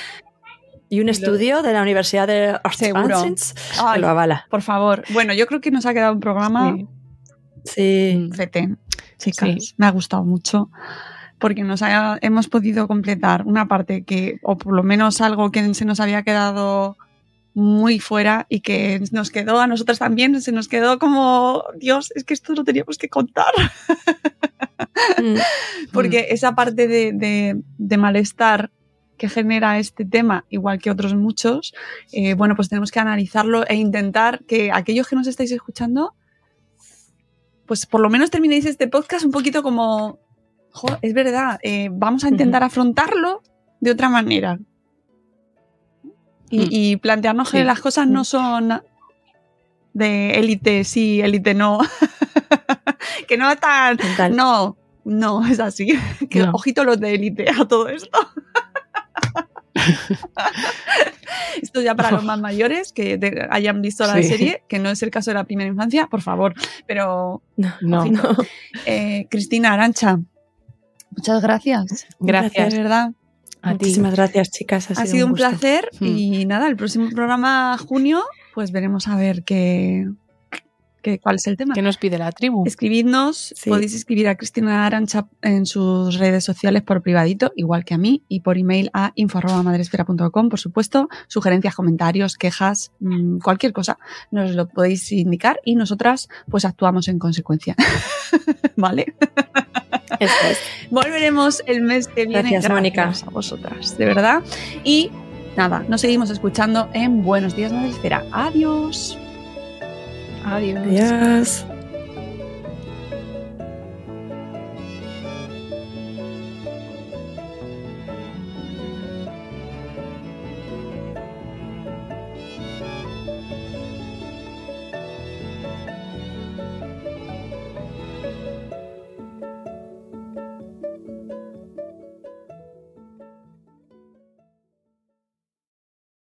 Speaker 5: Y un estudio de la Universidad de Arts que lo avala.
Speaker 3: Por favor. Bueno, yo creo que nos ha quedado un programa fetén, chicas. Sí. Me ha gustado mucho. Porque hemos podido completar una parte que, o por lo menos algo que se nos había quedado muy fuera y que nos quedó a nosotras también, se nos quedó como, Dios, es que esto lo teníamos que contar. Porque esa parte de malestar que genera este tema, igual que otros muchos, bueno, pues tenemos que analizarlo e intentar que aquellos que nos estáis escuchando, pues por lo menos terminéis este podcast un poquito como... es verdad, vamos a intentar afrontarlo de otra manera y plantearnos que las cosas no son de élite sí, élite no, que no tan... No, es así. Que no. Ojito los de élite a todo esto. Esto ya para los más mayores que hayan visto la serie, que no es el caso de la primera infancia, por favor, pero
Speaker 5: no.
Speaker 3: Cristina, Arantxa, muchas gracias.
Speaker 4: Gracias,
Speaker 3: de verdad.
Speaker 5: Muchísimas gracias, chicas.
Speaker 3: Ha sido un placer y nada, el próximo programa junio, pues veremos a ver cuál es el tema.
Speaker 4: ¿Qué nos pide la tribu?
Speaker 3: Escribidnos, podéis escribir a Cristina Arantxa en sus redes sociales por privadito, igual que a mí, y por email a info@madresfera.com, por supuesto, sugerencias, comentarios, quejas, cualquier cosa, nos lo podéis indicar y nosotras pues actuamos en consecuencia. ¿Vale?
Speaker 5: Eso es.
Speaker 3: Volveremos el mes que viene.
Speaker 5: Gracias, Mónica.
Speaker 3: A vosotras, de verdad. Y nada, nos seguimos escuchando en Buenos Días Madresfera. Adiós.
Speaker 4: Adiós.
Speaker 5: Adiós.